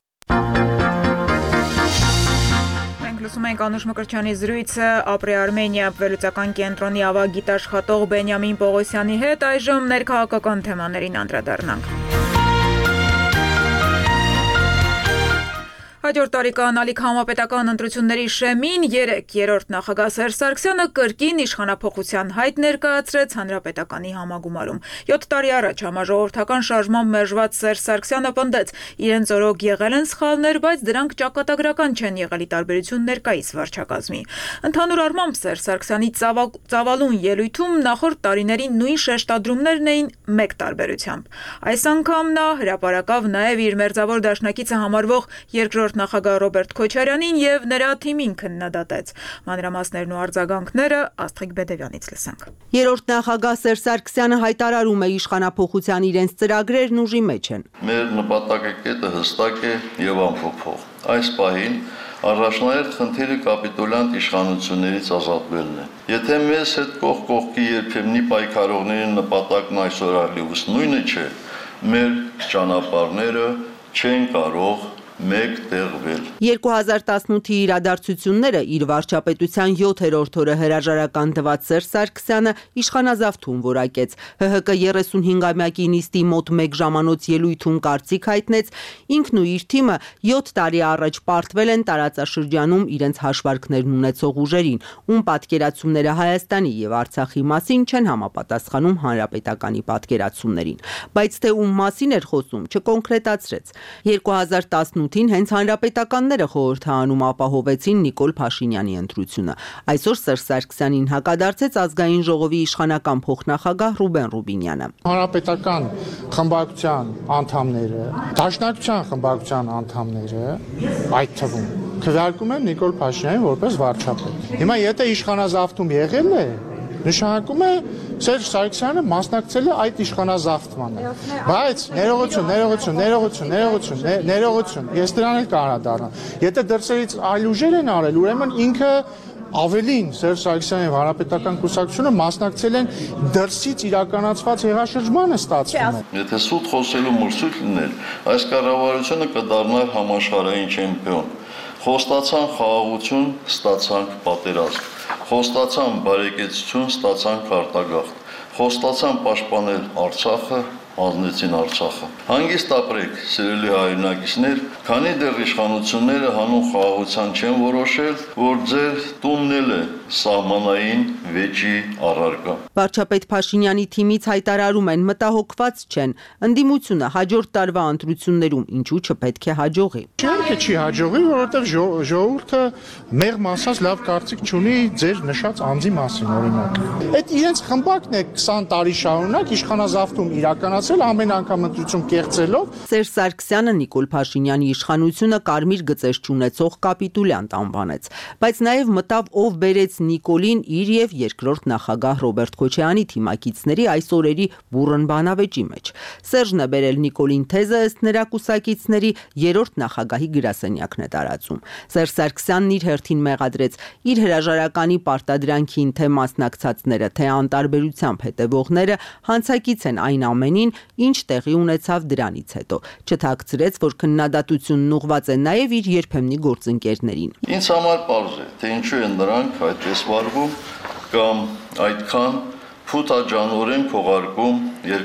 Լսում ենք Անուշ Մկրտչյանի զրույցը Ապրի Արմենիա վերլուծական կենտրոնի ավագ գիտաշխատող Բենյամին Պողոսյանի հետ, այժմ ներքաղաքական թեմաներին անդրադառնանք։ Հաջորդ տարի կանալիք համապետական ընտրությունների շեմին 3-րդ նախագահ Սերժ Սարգսյանը կրկին իշխանափոխության հայտ ներկայացրեց հանրապետականի համագումարում։ 7 տարի առաջ համաժողովրդական շարժման մերժված Սերժ Սարգսյանը պնդեց, իրենց օրոք եղել են սխալներ, բայց դրանք ճակատագրական չեն եղել ի տարբերություն ներկայիս վարչակազմի։ Ընդհանուր առմամբ Սերժ Սարգսյանի ծավալուն ելույթում նախորդ տարիներին նույն շեշտադրումներն էին մեկ տարբերությամբ։ Այս անգամ նա հրապարակավ նաև իր մերձավոր դաշնակիցը համարվող երկրորդ նախագահ Ռոբերտ Քոչարյանին եւ նրա թիմին քննադատեց։ Մանրամասներն ու արձագանքները Աստղիկ Բեդևյանից լսանք։ Երրորդ նախագահ Սերժ Սարգսյանը հայտարարում է իշխանափոխության իրենց ծրագրերն ուժի մեջ են։ Մեր նպատակակետը հստակ է եւ անփոփոխ։ Այս պահին առաջնահերթ խնդիրը կապիտուլյանտ իշխանություններից ազատվելն է։ Եթե մեզ հետ կողք կողքի երբեմնի պայքարողների նպատակն այսօր այլևս նույնը չէ, մեր ճանապարհները չեն կարող մեկ տեղվել։ 2018-ի իրադարձությունները իր վարչապետության 7-րդ օրը հրաժարական տված Սերժ Սարգսյանը իշխանազավթում որակեց։ ՀՀԿ 35-ամյակի նիստի մոտ 1 ժամանոց ելույթում կարծիք հայտնեց, ինքն ու իր թիմը 7 տարի առաջ պարտվել են տարածաշրջանում իրենց հաշվարկներն ունեցող ուժերին, ում պատկերացումները Հայաստանի եւ Արցախի մասին չեն համապատասխանում հանրապետականի պատկերացումներին։ Բայց թե ում մասին էր խոսում, չկոնկրետացրեց։ 2018 18-ին հենց հանրապետականները խորհրդարանում ապահովեցին Նիկոլ Փաշինյանի ընտրությունը։ Այսօր Սերժ Սարգսյանին հակադարձեց Ազգային ժողովի իշխանական փոխնախագահ Ռուբեն Ռուբինյանը։ Հանրապետական խմբակցության անդամները, Դաշնակցության խմբակցության անդամները, այդ թվում քվեարկում են Նիկոլ Փաշինյանին որպես վարչապետ։ Հիմա եթե իշխանազավթում եղել է, նշանակում է Սերժ Սարգսյանը մասնակցել է այդ իշխանազավթմանը։ Բայց ներողություն, ես դրան էլ կանադառնամ։ Եթե դրսերից այլ ուժեր են արել, ուրեմն ինքը ավելին Սերժ Սարգսյանի հանրապետական կուսակցությունը մասնակցել են դրսից իրականացված հեղաշրջմանը ստացվում է։ Եթե սուտ խոսելու մրցույթ լիներ, այս կառավարությունը կդառնար համաշխարհային չեմպիոն։ Խոստացան խաղաղություն, ստացանք պատերազմ։ Խոստացան բարեկեցություն, ստացանք արտագաղթ։ Խոստացան պաշտպանել Արցախը, հանձնեցին Արցախը։ Հանգիստ ապրեք, սիրելի հայրենակիցներ, քանի դեռ իշխանությունները հանուն խաղաղության չեն որոշել, որ ձեր տունն է սահմանային վեճի առարկա։ Վարչապետ Փաշինյանի թիմից հայտարարում են մտահոգված չեն, ընդդիմությունը հաջորդ տարվա ընտրություններում ինչու չպետք է հաջողի։ Չէ, չի հաջողի, որովհետև ժողովուրդը մեղմ ասած լավ կարծիք չունի ձեր նշած անձի մասին, օրինակ։ Այդ իրենց խմբակն է 20 տարի շարունակ իշխանազավթում իրականացրել ամեն անգամ ընտրություն կեղծելով։ Սերժ Սարգսյանը Նիկոլ Փաշինյանի իշխանությունը կարմիր գծեր չունեցող կապիտուլյանտ անվանեց, բայց նաև մտավ ով բերեց Նիկոլին իր եւ երկրորդ նախագահ Ռոբերտ Քոչարյանի թիմակիցների այս օրերի բուրըն բանավեճի մեջ։ Սերժն է բերել Նիկոլին թեզը ըստ նրա կուսակիցների երրորդ նախագահի գրասենյակն է տարածում։ Սերժ Սարգսյանն իր հերթին մեղադրեց իր հրաժարականի պարտադրանքին թե մասնակցածները, թե անտարբերությամբ հետևողները հանցակից են այն ամենին, ինչ տեղի ունեցավ դրանից հետո։ Չթաքցրեց, որ քննադատությունն ուղղված է նաև իր երբեմնի գործընկերներին։ Ինձ համար պարզ է, թե ինչու են նրանք այդպես վարվում կամ այդքան փութաջանորեն քողարկում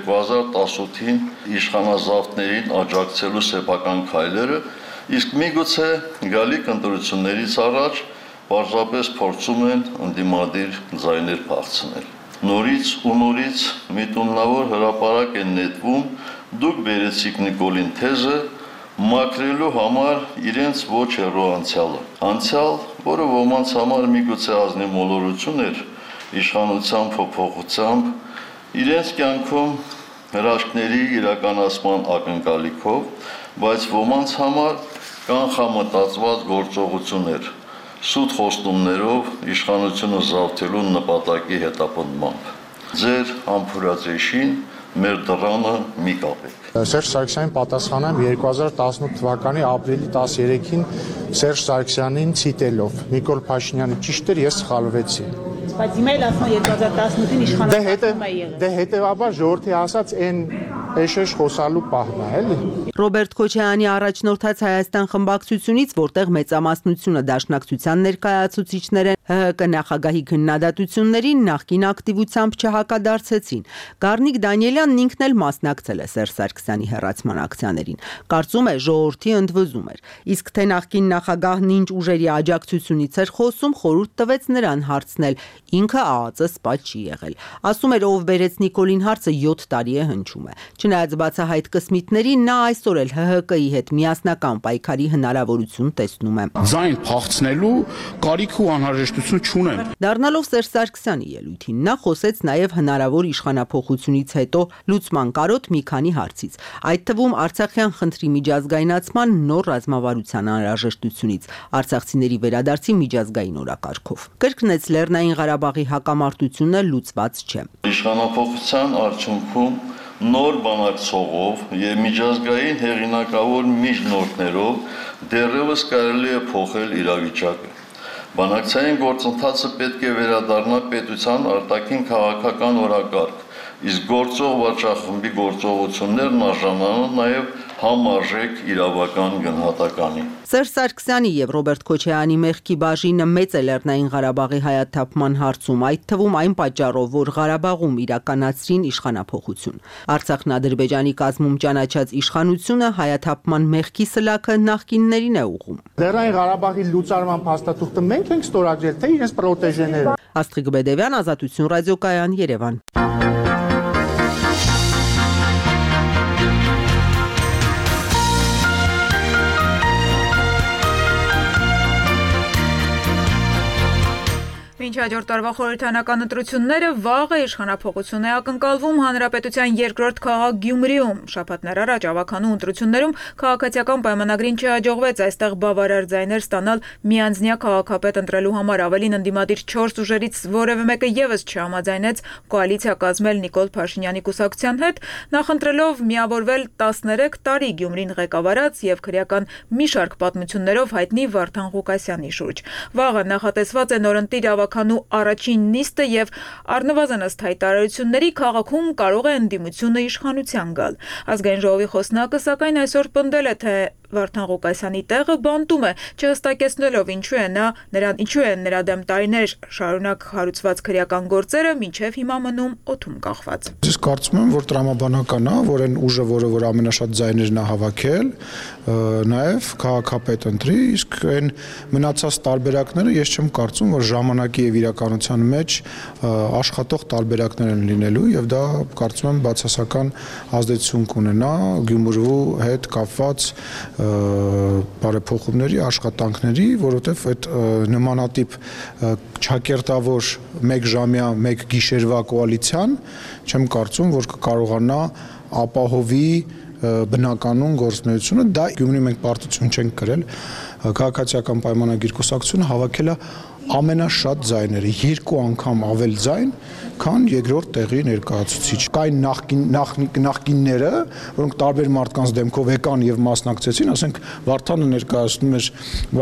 2018-ին իշխանազավթներին աջակցելու սեփական քայլերը, իսկ միգուցե գալիք ընտրություններից առաջ պարզապես փորձում են ընդդիմադիր ձայներ փախցնել։ Նորից ու նորից միտումնավոր հրապարակ են նետվում, դուք բերեցիք Նիկոլին թեզը մաքրելու համար իրենց ոչ հեռու անցյալը։ Անցյալ, որը ոմանց համար միգուցե ազնիվ մոլորություն էր իշխանության փոփոխությամբ, իրենց կյանքում հրաշքների իրականացման ակնկալիքով, բայց ոմանց համար կանխամտածված գործողություն էր, սուտ խոստումներով իշխանությունը զավթելու նպատակի հետապնդմամբ։ Ձեր համբուրացեշին մեր դռանը մի կապեք։ Սերժ Սարգսյանին պատասխանեմ 2018 թվականի ապրիլի 13-ին Սերժ Սարգսյանին ցիտելով Նիկոլ Փաշինյանը ճիշտ էր, ես սխալվեցի։ Բայց հիմա էլ ասում 2018-ին իշխանություն է եղել։ Դե հետևաբար ժողովրդի ասած այն էշեշ խոսալու պահն է, էլի։ Ռոբերտ Քոչարյանի առաջնորդած Հայաստան խմբակցությունից, որտեղ մեծամասնությունը դաշնակցության ներկայացուցիչներ են, ՀՀԿ նախագահի քննադատություններին նախկին ակտիվությամբ չհակադարձեցին։ Գառնիկ Դանիելյանն ինքն էլ մասնակցել է Սերժ Սարգսյանի հեռացման ակցիաներին։ Կարծում է ժողովրդի ընդվզում էր։ Իսկ թե նախկին նախագահն ինչ ուժերի աջակցությունից էր խոսում, խորհուրդ տվեց նրան հարցնել։ Ինքը ԱԱԾ սպա չի եղել։ Ասում էր, ով բերեց Նիկոլին հարցը 7 տարի է հնչում է։ Չնայած բացահայտ կսմիթներին, նա այսօր էլ ՀՀԿ-ի հետ միասնական պայքարի հնարավորություն տեսնում է։ Ձայն փախցնելու կարիք ու անհրաժեշտություն չունեմ։ Դառնալով Սերժ Սարգսյանի ելույթին, նա խոսեց նաև հնարավոր իշխանափոխությունից հետո լուծման կարոտ մի քանի հարցից, այդ թվում Արցախյան խնդրի միջազգայնացման նոր ռազմավարության անհրաժեշտությունից, արցախցիների վերադարձի միջազգային օրակարգով։ Կրկնեց Լեռնային Ղարաբաղի հակամարտությունը լուծված չէ։ Իշխանափոխության արդյունքում նոր բանակցողով եւ միջազգային հեղինակավոր միջնորդներով դեռևս կարելի է փոխել իրավիճակը։ Բանակցային գործընթացը պետք է վերադառնա պետության արտաքին քաղաքական օրակարգ, իսկ գործող վարչախմբի գործողություններն արժանանան նաև համարժեք իրավական գնահատականի։ Սերժ Սարգսյանի եւ Ռոբերտ Քոչարյանի մեղքի բաժինը մեծ է Լեռնային Ղարաբաղի հայաթափման հարցում, այդ թվում այն պատճառով, որ Ղարաբաղում իրականացրին իշխանափոխություն։ Արցախն Ադրբեջանի կազմում ճանաչած իշխանությունը հայաթափման մեղքի սլաքը նախկիններին է ուղղում։ Լեռնային Ղարաբաղի լուծարման փաստաթուղթը մենք ենք ստորագրել, թե իրենց պրոտեժեները։ Աստղիկ Բեդևյան, Ազատություն ռադիոկայան, Երևան։ մինչ հաջորդ տարվա խորհրդարանական ընտրությունները վաղը իշխանափոխություն է ակնկալվում հանրապետության երկրորդ քաղաք Գյումրիում։ Շաբաթներ առաջ ավականու ընտրություններում քաղաքացիական պայմանագրին չհաջողվեց այստեղ բավարար ձայներ ստանալ միանձնյա քաղաքապետ ընտրելու համար, ավելին ընդդիմադիր 4 ուժերից որևէ մեկը ևս չհամաձայնեց կոալիցիա կազմել Նիկոլ Փաշինյանի կուսակցության հետ, նախընտրելով միավորվել 13 տարի Գյումրին ղեկավարած եւ քրեական մի շարք պատմություններով հայտնի Վարդան Ղուկասյանի շուրջ։ Վաղը նախատեսված է նորընտիր ավականու առաջին նիստը եւ առնվազն ըստ հայտարարությունների քաղաքում կարող է ընդդիմությունը իշխանության գալ։ Ազգային ժողովի խոսնակը սակայն այսօր պնդել է, թե Վարդան Ղուկասյանի տեղը բանտում է, չհստակեցնելով ինչու են նրա դեմ տարիներ շարունակ հարուցված քրեական գործերը մինչև հիմա մնում օդում կախված։ Ես կարծում եմ, որ տրամաբանական է, որ այն ուժը, որ ամենաշատ ձայներն է հավաքել, նաև քաղաքապետ ընտրի, իսկ այն մնացած տարբերակները ես չեմ կարծում, որ ժամանակի եւ իրականության մեջ աշխատող տարբերակներ են լինելու եւ դա կարծում եմ բացասական ազդեցություն կունենա Գյումրու հետ կապված բարեփոխումների, աշխատանքների, որովհետև այդ նմանատիպ չակերտավոր մեկ ժամյա, մեկ գիշերվա կոալիցիան չեմ կարծում, որ կկարողանա ապահովի բնականon գործունեությունը, դա Գյումրի մենք պարտություն չենք կրել, քաղաքացիական պայմանագիր կուսակցությունը հավաքել է ամենաշատ ձայները, 2 անգամ ավել ձայն, քան երկրորդ տեղի ներկայացուցիչ։ Կային նախկինները, որոնք տարբեր մարդկանց դեմքով եկան եւ մասնակցեցին, ասենք Վարդանը ներկայացնում էր,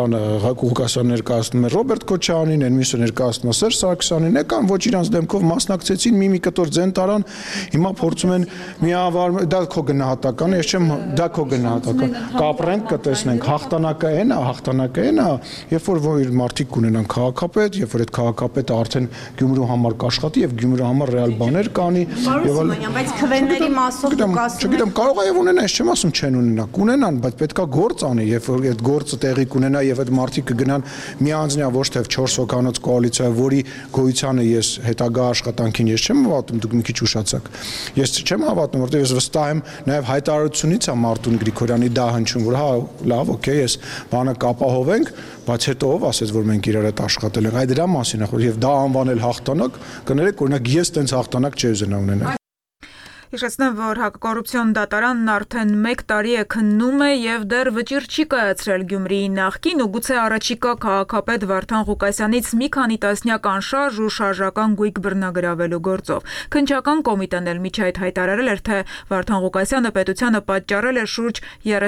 Ղուկասյանը ներկայացնում էր Ռոբերտ Քոչարյանին, Էնմիսը ներկայացնում է Սերժ Սարգսյանին, եկան ոչ իրանց դեմքով մասնակցեցին, մի կտոր ձեն տարան, հիմա փորձում են միավոր, դա քո գնահատականը, ես չեմ, դա քո գնահատական։ Կապրենք, կտեսնենք, հաղթանակը այն է, երբ որ մարդիկ կունենան քաղաքապետ, երբ որ այդ քաղաքապետը արդեն Գյումրու համար կաշխատի եւ Գյումրու համար ռեալ բաներ կանի եւ բայց քվեների մասով դուք ասում եք, չգիտեմ, կարող է եւ ունենա, ես չեմ ասում չեն ունենա, կունենան, բայց պետքա գործ անի, երբ որ այդ գործը տեղի կունենա եւ այդ մարդիկ կգնան միանձնյա ոչ թե 4 հոգանոց կոալիցիա, որի գոյությանը ես հետագա աշխատանքին ես չեմ հավատում, դուք մի քիչ ուշացաք։ Ես չեմ հավատում, որտեղ ես վստահ եմ նաեւ հայտարարությունից է Մարտուն Գրիգորյանի դա հնչում, որ հա լավ, օքեյ, ես բանը կապահովենք, բայց հետո ով ասեց, որ մենք իրար հետ աշխատել ենք, այ դրա մասին է, եւ դա անվանել հաղթանակ, կներեք, օրինակ ես տենց հաղթանակ չուզենա ունենալ։ Հիշեցնեմ, որ հակակոռուպցիոն դատարանն արդեն 1 տարի է քննում է եւ դեռ վճիռ չի կայացրել Գյումրիի նախկին ու գուցե առաջիկա քաղաքապետ Վարդան Ղուկասյանից մի քանի տասնյակ անշարժ ու շարժական գույք բռնագրավելու գործով։ Քննչական կոմիտեն էլ միջ այդ հայտարարել էր, թե Վարդան Ղուկասյանը պետությանը պատճառել է շուրջ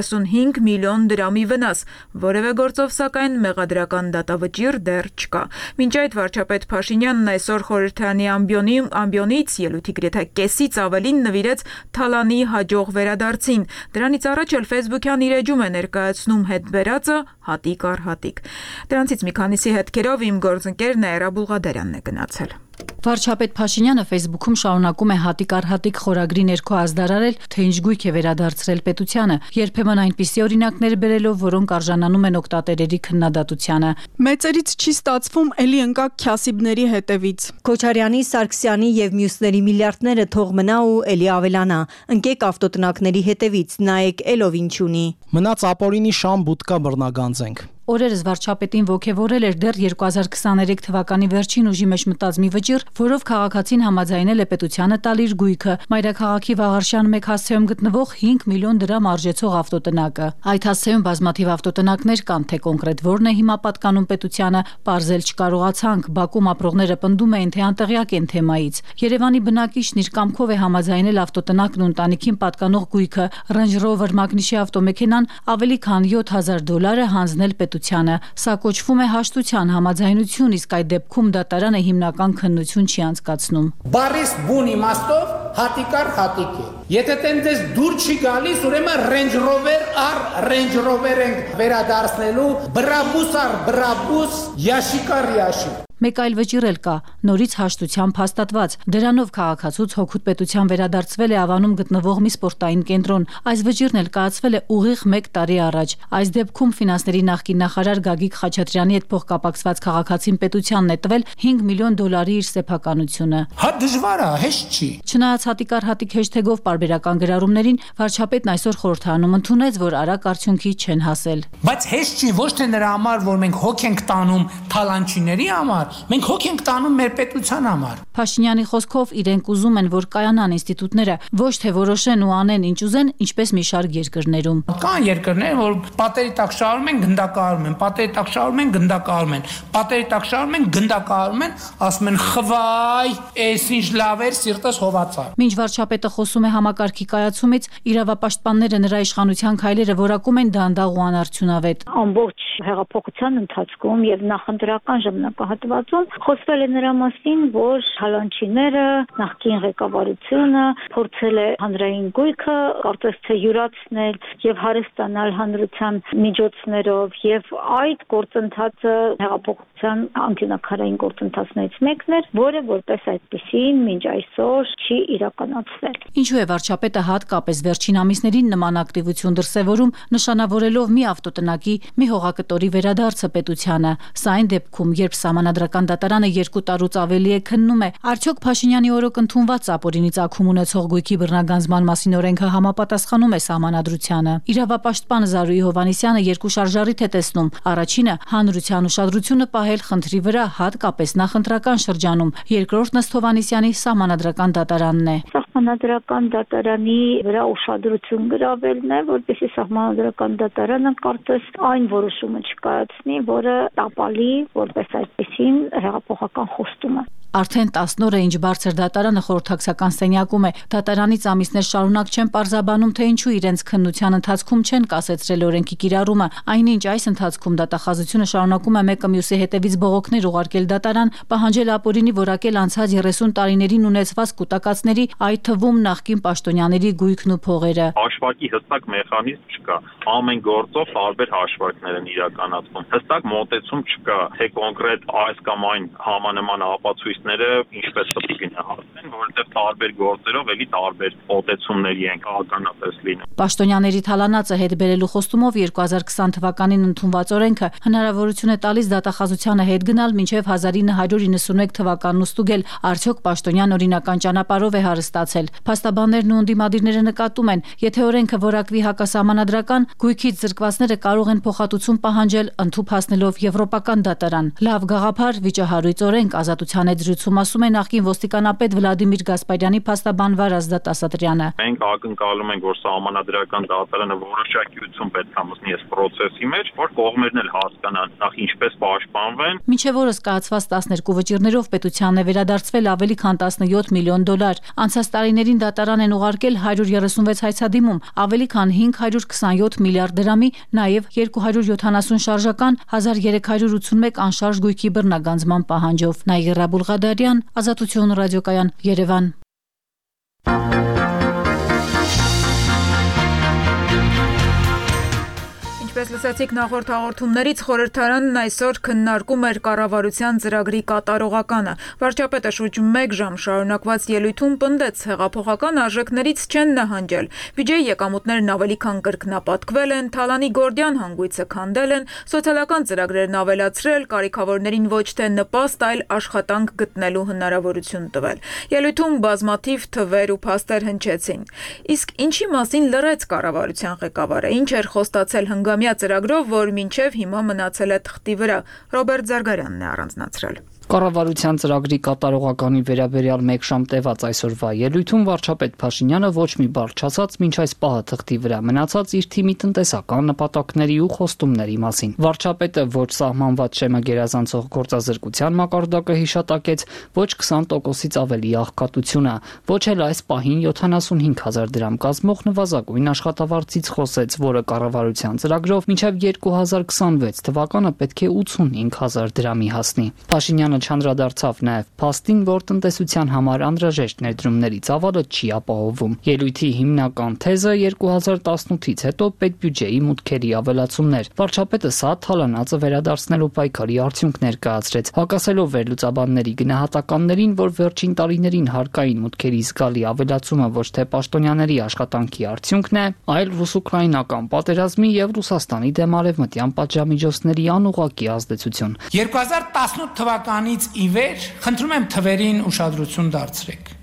35 միլիոն դրամի վնաս։ Որևէ գործով սակայն մեղադրական դատավճիռ դեռ չկա։ Մինչ այդ վարչապետ Փաշինյանն այսօր խորհրդարանի ամբիոնից ելույթի գրեթե կեսից ավելին նվիրեց Թալանի հաջող վերադարձին։ Դրանից առաջ էլ Facebook-յան իր էջում է ներկայացնում հետ բերածը հատիկ առ հատիկ։ Դրանցից մի քանիսի հետքերով իմ գործընկեր Նաիրա Բուլղադարյանն է գնացել։ Վարչապետ Փաշինյանը Facebook-ում շարունակում է հատիկ առ հատիկ խորագրի ներքո ազդարարել, թե ինչ գույք է վերադարձրել պետությանը, երբեմն այնպիսի օրինակներ բերելով, որոնք արժանանում են օգտատերերի քննադատությանը։ Մեծերից չի ստացվում, էլի ընկա քյասիբների հետևից։ Քոչարյանի, Սարգսյանի եւ մյուսների միլիարդները թող մնա ու էլի ավելանա։ Ընկեք ավտոտնակների հետևից, նայեք էլով ինչ ունի։ Մնաց ապօրինի շամ բուտկա բռնագանձենք։ Օրերս վարչապետին ոգևորել էր դեռ 2023 թվականի վերջին ուժի մեջ մտած մի վճիռ, որով քաղաքացին համաձայնել է պետությանը տալ իր գույքը, մայրաքաղաքի Վաղարշյան 1 հասցեում գտնվող 5 միլիոն դրամ արժեցող ավտոտնակը։ Այդ հասցեում բազմաթիվ ավտոտնակներ կան, թե կոնկրետ որն է հիմա պատկանում պետությանը, պարզել չկարողացանք։ Բաքում ապրողները պնդում էին, թե անտեղյակ են թեմայից։ Երևանի բնակիչն իր կամքով է համաձայնել ավտոտնակն ու ընտանիքին պատկանող գույքը, Range Rover մագնիշի ավտոմեքենան ավելի քան $7,000 հանձնել պետությանը։ Սա կոչվում է հաշտության համաձայնություն, իսկ այդ դեպքում դատարանը հիմնական քննություն չի անցկացնում։ Բարիս բուն իմաստով հատիկ առ հատիկ է։ Եթե տենց դուր չի գալիս, ուրեմն Range Rover առ Range Rover ենք վերադարձնելու, բրաբուս առ բրաբուս, յաշիկ առ յաշիկ։ Մեկ այլ վճիռ էլ կա, նորից հաշտությամբ հաստատված։ Դրանով քաղաքացուց հօգուտ պետության վերադարձվել է Ավանում գտնվող մի սպորտային կենտրոն։ Այս վճիռն էլ կայացվել է ուղիղ 1 տարի առաջ։ Այս դեպքում ֆինանսների նախկին նախարար Գագիկ Խաչատրյանի հետ փոխկապակցված քաղաքացին պետությանն է տվել $5 միլիոն իր սեփականությունը։ Հա դժվար է, հեշտ չի։ Չնայած հատիկ առ հատիկ հեշթեգով պարբերական գրառումներին, վարչապետն այսօր խորհրդարանում ընդունեց, որ արագ արդյունքի չեն հասել։ Բայց հեշտ չի ոչ թե նրա համար, որ մենք հոգ ենք տանում, թալանչիների համար, մենք հոգ ենք տանում մեր պետության համար։ Փաշինյանի խոսքով իրենք ուզում են, որ կայանան ինստիտուտները, ոչ թե որոշեն ու անեն ինչ ուզեն, ինչպես մի շարք երկրներում։ Կան երկրներ, որ պատերի տակ շարում են, գնդակահարում են, պատերի տակ շարում են, գնդակահարում են, պատերի տակ շարում են, գնդակահարում են, ասում են խվայ, էս ինչ լավ էր, սիրտս հովացա։ Մինչ վարչապետը խոսում է համակարգի կայացումից, իրավապաշտպանները նրա իշխանության քայլերը որակում են դանդաղ ու անարդյունավետ։ Ամբողջ հեղափոխության ընթացքում եւ նախընտրական ժամանակահատվածում խոսվել է նրա մասին, որ հալանչիները, նախկին ղեկավարությունը փորձել է հանրային գույքը, կարծես թե յուրացնել եւ հարստանալ հանրության միջոցներով եւ այդ գործընթացը հեղափոխության անկյունակարային գործընթացներից մեկն էր, որը որպես այդպեսին մինչ այսօր չի իրականացվել։ Ինչու է վարչապետը հատկապես վերջին ամիսներին նման ակտիվություն դրսևորում, նշանավորելով մի ավտոտնակի, մի հողակտորի վերադարձը պետությանը։ Սա այն դեպքում, երբ Սահմանադրական դատարանը 2 տարուց ավելի է քննում է, արդյոք Փաշինյանի օրոք ընդունված ապօրինի ծագում ունեցող գույքի բռնագանձման մասին օրենքը համապատասխանում է Սահմանադրությանը։ Իրավապաշտպան Զարուհի Հովհաննիսյանը երկու շարժառիթ է տեսնում։ Առաջինը հանրության ուշադրությունը պահել խնդրի վրա, հատկապես նախընտրական շրջանում։ Երկրորդն ըստ Հովհաննիսյանի Սահմանադրական դատարանն է։ Սահմանադրական դատարանի վրա ուշադրություն գրավելն է, որպեսզի Սահմանադրական դատարանը կարծես այն որոշումը չկայացնի, որը տապալի որպես այդպեսին հեղափոխական խոստում է։ Արդեն 10 օր է ինչ բարձր դատարանը խորհրդակցական սենյակում է։ Դատարանից ամիսներ շարունակ չեն պարզաբանում, թե ինչու իրենց քննության ընթացքում չեն կասեցրել օրենքի կիրառումը, այնինչ այս ընթացքում դատախազությունը շարունակում է մեկը մյուսի հետևից բողոքներ ուղարկել դատարան, պահանջել ապօրինի որակել անցած 30 տարիներին ունեցված կուտակածների, այդ թվում նախկին պաշտոնյաների գույքն ու փողերը։ Հաշվարկի հստակ մեխանիզմ չկա։ Ամեն գործով տարբեր հաշվարկներ են իրականացվում։ Հստակ մոտեցում չկա, թե կոնկրետ այս կամ այն համանման ապացույցները ինչպես պետք է գնահատվեն, որովհետև տարբեր գործերով էլի տարբեր մոտեցումների են քաղաքականապես լինում։ Պաշտոնյաների թալանածը հետ բերելու խոստումով 2020 թվականին ընդունված օրենքը հնարավորություն է տալիս դատախազությանը հետ գնալ մինչև 1991 թվականն ու ստուգել, արդյոք պաշտոնյան օրինական ճանապարհով է հարստացել։ Փաստաբաններն ու ընդդիմադիրները նկատում են, եթե օրենքը որակվի հակասահմանադրական, գույքից զրկվածները կարող են փոխհատուցում պահանջել, ընդཐུպ հասնելով եվրոպական դատարան։ Լավ գաղափար, վիճահարույց օրենք, Ազատության հետ զրույցում ասում է նախկին ոստիկանապետ Վլադիմիր Գասպարյանի փաստաբան Վարազդատ Ասատրյանը։ Մենք ակնկալում ենք, որ Սահմանադրական դատարանը որոշակիություն պետք է մտնի այս process-ի մեջ, որ կողմերն էլ հասկանան նախ ինչպես պաշտպանվեն։ Մինչև օրս կայացված 12 վճիռներով պետությանն է վերադարձվել ավելի քան $17 միլիոն։ Անցած տարիներին դատարան են ուղարկել 136 հայցադիմում, ավելի քան 527 միլիարդ դրամի, նաև 270 շարժական, 1381 անշարժ գույքի բռնագանձման պահանջով։ Նաիրա Բուլղադարյան, Ազատություն ռադիոկայան, Երևան։ Ինչպես լսեցիք նախորդ հաղորդումներից, խորհրդարանն այսօր քննարկում էր կառավարության ծրագրի կատարողականը։ Վարչապետը շուրջ 1 ժամ շարունակված ելույթում պնդեց, հեղափոխական արժեքներից չեն նահանջել։ Բյուջեի եկամուտներն ավելի քան կրկնապատկվել են, թալանի Գորդյան հանգույցը քանդել են, սոցիալական ծրագրերն ավելացրել, կարիքավորներին ոչ թե նպաստ, այլ աշխատանք գտնելու հնարավորություն տվել։ Ելույթում բազմաթիվ թվեր ու փաստեր հնչեցին։ Իսկ ինչի մասին լռեց կառավարության ղեկավարը, ինչ էր խոստացել հնգամյա ծրագրով, որ մինչև հիմա մնացել է թղթի վրա։ Ռոբերտ Զարգարյանն է առանձնացրել։ Կառավարության ծրագրի կատարողականի վերաբերյալ 1 ժամ տևած այսօրվա ելույթում վարչապետ Փաշինյանը ոչ մի բառ չասաց մինչ այս պահը թղթի վրա մնացած իր թիմի տնտեսական նպատակների ու խոստումների մասին։ Վարչապետը ոչ սահմանված շեմը գերազանցող գործազրկության մակարդակը հիշատակեց, ոչ 20%-ից ավելի աղքատությունը, ոչ էլ այս պահին 75,000 դրամ կազմող նվազագույն աշխատավարձից խոսեց, որը կառավարության ծրագրով մինչև 2026 թվականը պետք է 85,000 դրամի հասնի։ Փաշինյանը չանդրադարձավ նաև փաստին, որ տնտեսության համար անհրաժեշտ ներդրումների ծավալը չի ապահովում։ Ելույթի հիմնական թեզը 2018-ից հետո պետբյուջեի մուտքերի ավելացումն էր։ Վարչապետը սա թալանածը վերադարձնելու պայքարի արդյունք ներկայացրեց, հակասելով վերլուծաբանների գնահատականներին, որ վերջին տարիներին հարկային մուտքերի զգալի ավելացումը ոչ թե պաշտոնյաների աշխատանքի արդյունքն է, այլ ռուս-ուկրաինական պատերազմի եւ Ռուսաստանի դեմ արևմտյան պատժամիջոցների անուղղակի ազդեցություն։ 2018 թվականից ի վեր, խնդրում եմ թվերին ուշադրություն դարձրեք։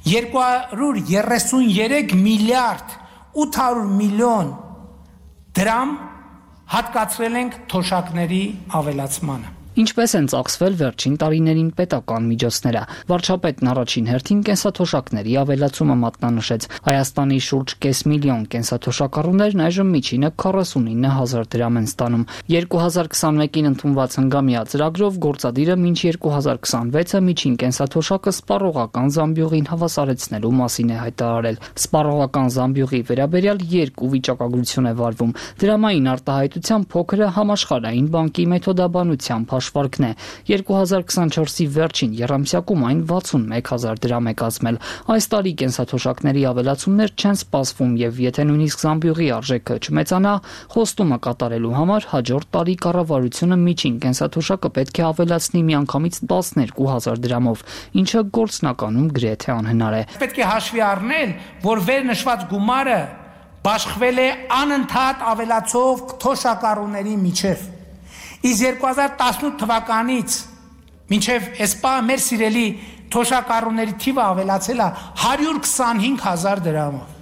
233 միլիարդ 800 միլիոն դրամ հատկացրել ենք թոշակների ավելացմանը։ Ինչպես են ծախսվել վերջին տարիներին պետական միջոցները։ Վարչապետն առաջին հերթին կենսաթոշակների ավելացումը մատնանշեց։ Հայաստանի շուրջ կես միլիոն կենսաթոշակառուներն այժմ միջինը 49,000 դրամ են ստանում։ 2021-ին ընդունված հնգամյա ծրագրով գործադիրը մինչ 2026-ը միջին կենսաթոշակը սպառողական զամբյուղին հավասարեցնելու մասին է հայտարարել։ Սպառողական զամբյուղի վերաբերյալ երկու վիճակագրություն է վարվում։ Դրամային արտահայտության փոքրը համաշխարհային բանկի մեթոդաբանությամբ հաշվարկն է։ 2024-ի վերջին եռամսյակում այն 61,000 դրամ է կազմել։ Այս տարի կենսաթոշակների ավելացումներ չեն սպասվում եւ եթե նույնիսկ զամբյուղի արժեքը չմեծանա, խոստումը կատարելու համար հաջորդ տարի կառավարությունը միջին կենսաթոշակը պետք է ավելացնի միանգամից 12,000 դրամով, ինչը գործնականում գրեթե անհնար է։ Պետք է հաշվի առնել, որ վերնշված գումարը բաշխվել է անընդհատ ավելացող թոշակառուների միջև։ Իսկ 2018 թվականից մինչև այսպա մեր սիրելի թոշակառուների թիվը ավելացել է 125,000 դրամով։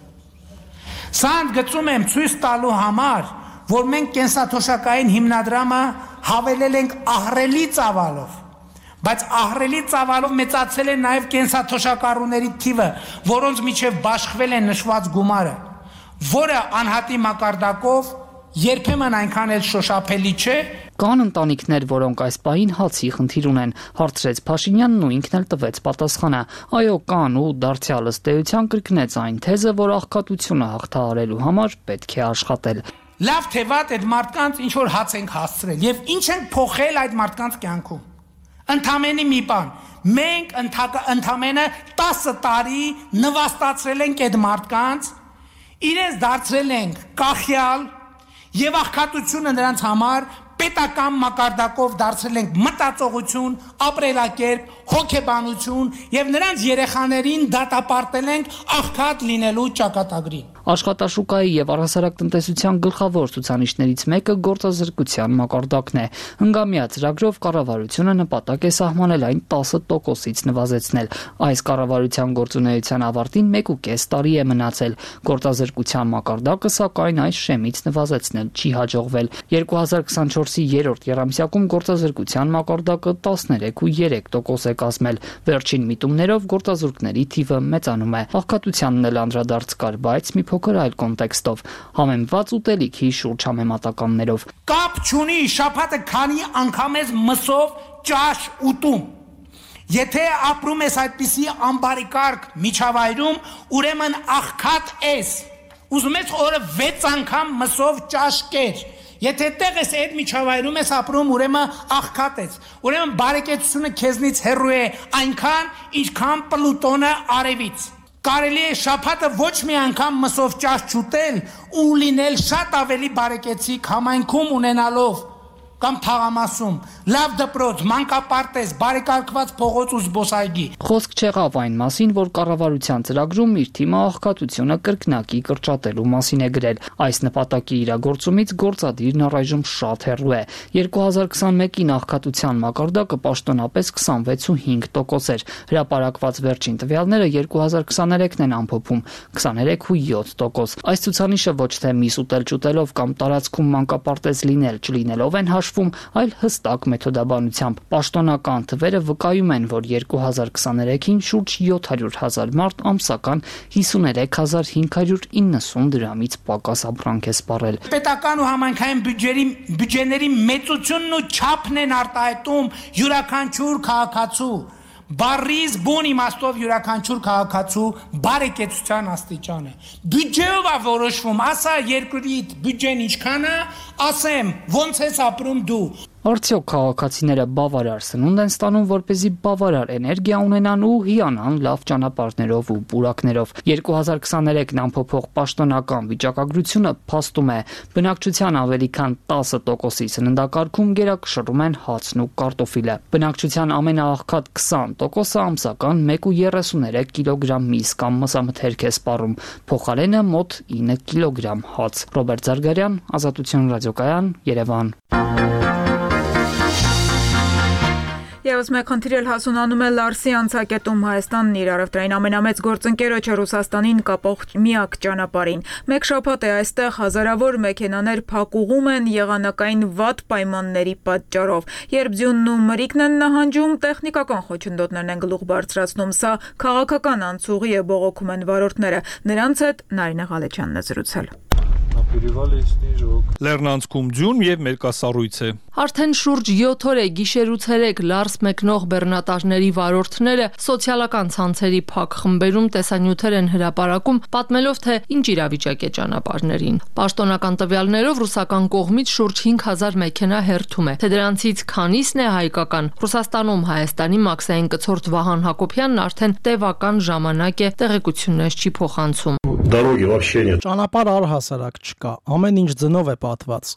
Սա ընդգծում եմ ցույց տալու համար, որ մենք կենսաթոշակային հիմնադրամը հավելել ենք ահռելի ծավալով, բայց ահռելի ծավալով մեծացել է նաև կենսաթոշակառուների թիվը, որոնց միջև բաշխվել է նշված գումարը, որը անհատի մակարդակով երբեմն այնքան էլ շոշափելի չէ։ Կան ընտանիքներ, որոնք այս պահին հացի խնդիր ունեն, հարցրեց Փաշինյանն ու ինքն էլ տվեց պատասխանը։ Այո, կան ու դարձյալ ըստ էության կրկնեց այն թեզը, որ աղքատությունը հաղթահարելու համար պետք է աշխատել։ Լավ թե վատ այդ մարդկանց ինչ որ հաց ենք հասցրել եւ ինչ ենք փոխել այդ մարդկանց կյանքում։ Ընդամենը մի բան, մենք ընդամենը 10 տարի նվաստացրել ենք այդ մարդկանց, իրենց դարձրել ենք կախյալ եւ աղքատությունը նրանց համար պետական մակարդակով դարձրել ենք մտածողություն, ապրելակերպ, հոգեբանություն եւ նրանց երեխաներին դատապարտել ենք աղքատ լինելու ճակատագրին։ Աշխատաշուկայի եւ առհասարակ տնտեսության գլխավոր ցուցանիշներից մեկը գործազրկության մակարդակն է։ Հնգամյա ծրագրով կառավարությունը նպատակ է սահմանել այն 10%-ից նվազեցնել։ Այս կառավարության գործունեության ավարտին 1.5 տարի է մնացել։ Գործազրկության մակարդակը սակայն այս շեմից նվազեցնել չի հաջողվել։ 2024-ի երրորդ եռամսյակում գործազրկության մակարդակը 13.3% է կազմել։ Վերջին միտումներով գործազուրկների թիվը մեծանում է։ Աղքատությանն էլ անդրադարձ կար, բայց մի փոքր այլ կոնտեքստով, համեմված ուտելիքի շուրջ համեմատականներով։ Կապ չունի շաբաթը քանի անգամ ես մսով ճաշ ուտում։ Եթե ապրում ես այդպիսի ամբարիկարգ միջավայրում, ուրեմն աղքատ ես։ Ուզում ես օրը 6 անգամ մսով ճաշ կեր։ Եթե տեղ ես այդ միջավայրում ես ապրում, ուրեմն աղքատ ես։ Ուրեմն բարեկեցությունը քեզնից հեռու է այնքան, ինչքան Պլուտոնը արևից։ Կարելի է շաբաթը ոչ մի անգամ մսով ճաշ չուտել ու լինել շատ ավելի բարեկեցիկ համայնքում ունենալով կամ թաղամասում, լավ դպրոց, մանկապարտեզ, բարեկարգված փողոց ու զբոսայգի։ Խոսք չեղավ այն մասին, որ կառավարության ծրագրում իր թիմը աղքատությունը կրկնակի կրճատելու մասին է գրել։ Այս նպատակի իրագործումից գործադիրն առայժմ շատ հեռու է։ 2021-ին աղքատության մակարդակը պաշտոնապես 26.5% էր։ Հրապարակված վերջին տվյալները 2023-ն են ամփոփում 23.7%։ Այս ցուցանիշը ոչ թե միս ուտել չուտելով կամ տարածքում մանկապարտեզ լինել չլինելով են այլ հստակ մեթոդաբանությամբ։ Պաշտոնական թվերը վկայում են, որ 2023-ին շուրջ 700,000 մարդ ամսական 53,590 դրամից պակաս ապրանք է սպառել։ Պետական ու համայնքային բյուջեների մեծությունն ու չափն են արտահայտում յուրաքանչյուր քաղաքացու։ Բարիզ բուն իմաստով յուրաքանչյուր քաղաքացու բարեկեցության աստիճանը։ Բյուջեով է որոշվում, ասա երկրի բյուջեն ինչքան է, ասեմ ոնց ես ապրում դու։ Արդյոք քաղաքացիները բավարար սնունդ են ստանում, որպեսզի բավարար էներգիա ունենան ու հիանան լավ ճանապարհներով ու պուրակներով։ 2023-ն ամփոփող պաշտոնական վիճակագրությունը փաստում է, բնակչության ավելի քան 10%-ի սննդակարգում գերակշռում են հացն ու կարտոֆիլը։ Բնակչության ամենաաղքատ 20%-ը ամսական 1.33 կիլոգրամ միս կամ մսամթերք է սպառում, փոխարենը մոտ 9 կիլոգրամ հաց։ Ռոբերտ Զարգարյան, Ազատություն ռադիոկայան, Երևան։ Եվս մեկ խնդիր էլ հասունանում է Լարսի անցակետում Հայաստանն իր առևտրային ամենամեծ գործընկերոջը Ռուսաստանին կապող միակ ճանապարհին։ Մեկ շաբաթ է այստեղ հազարավոր մեքենաներ փակուղում են եղանակային վատ պայմանների պատճառով։ Երբ ձյունն ու մրիկն են նահանջում, տեխնիկական խոչընդոտներն են գլուխ բարձրացնում։ Սա քաղաքական անցուղի է, բողոքում են վարորդները։ Նրանց հետ Նարինե Ղալեչյանն է զրուցել։ Լեռնանցքում ձյուն եւ մերկասառույց է։ Արդեն շուրջ 7 օր է գիշերուց երեկ Լարս մեկնող բեռնատարների վարորդները սոցիալական ցանցերի փակ խմբերում տեսանյութեր են հրապարակում, պատմելով թե ինչ իրավիճակ է ճանապարհներին։ Պաշտոնական տվյալներով ռուսական կողմից շուրջ 5000 մեքենա հերթում է, թե դրանցից քանիսն է հայկական։ Ռուսաստանում Հայաստանի մաքսային կցորդ Վահան Հակոբյանն արդեն տևական ժամանակ է տեղեկություններ չի փոխանցում։ Ճանապարհ առհասարակ չկա, ամեն ինչ ձնով է պատված։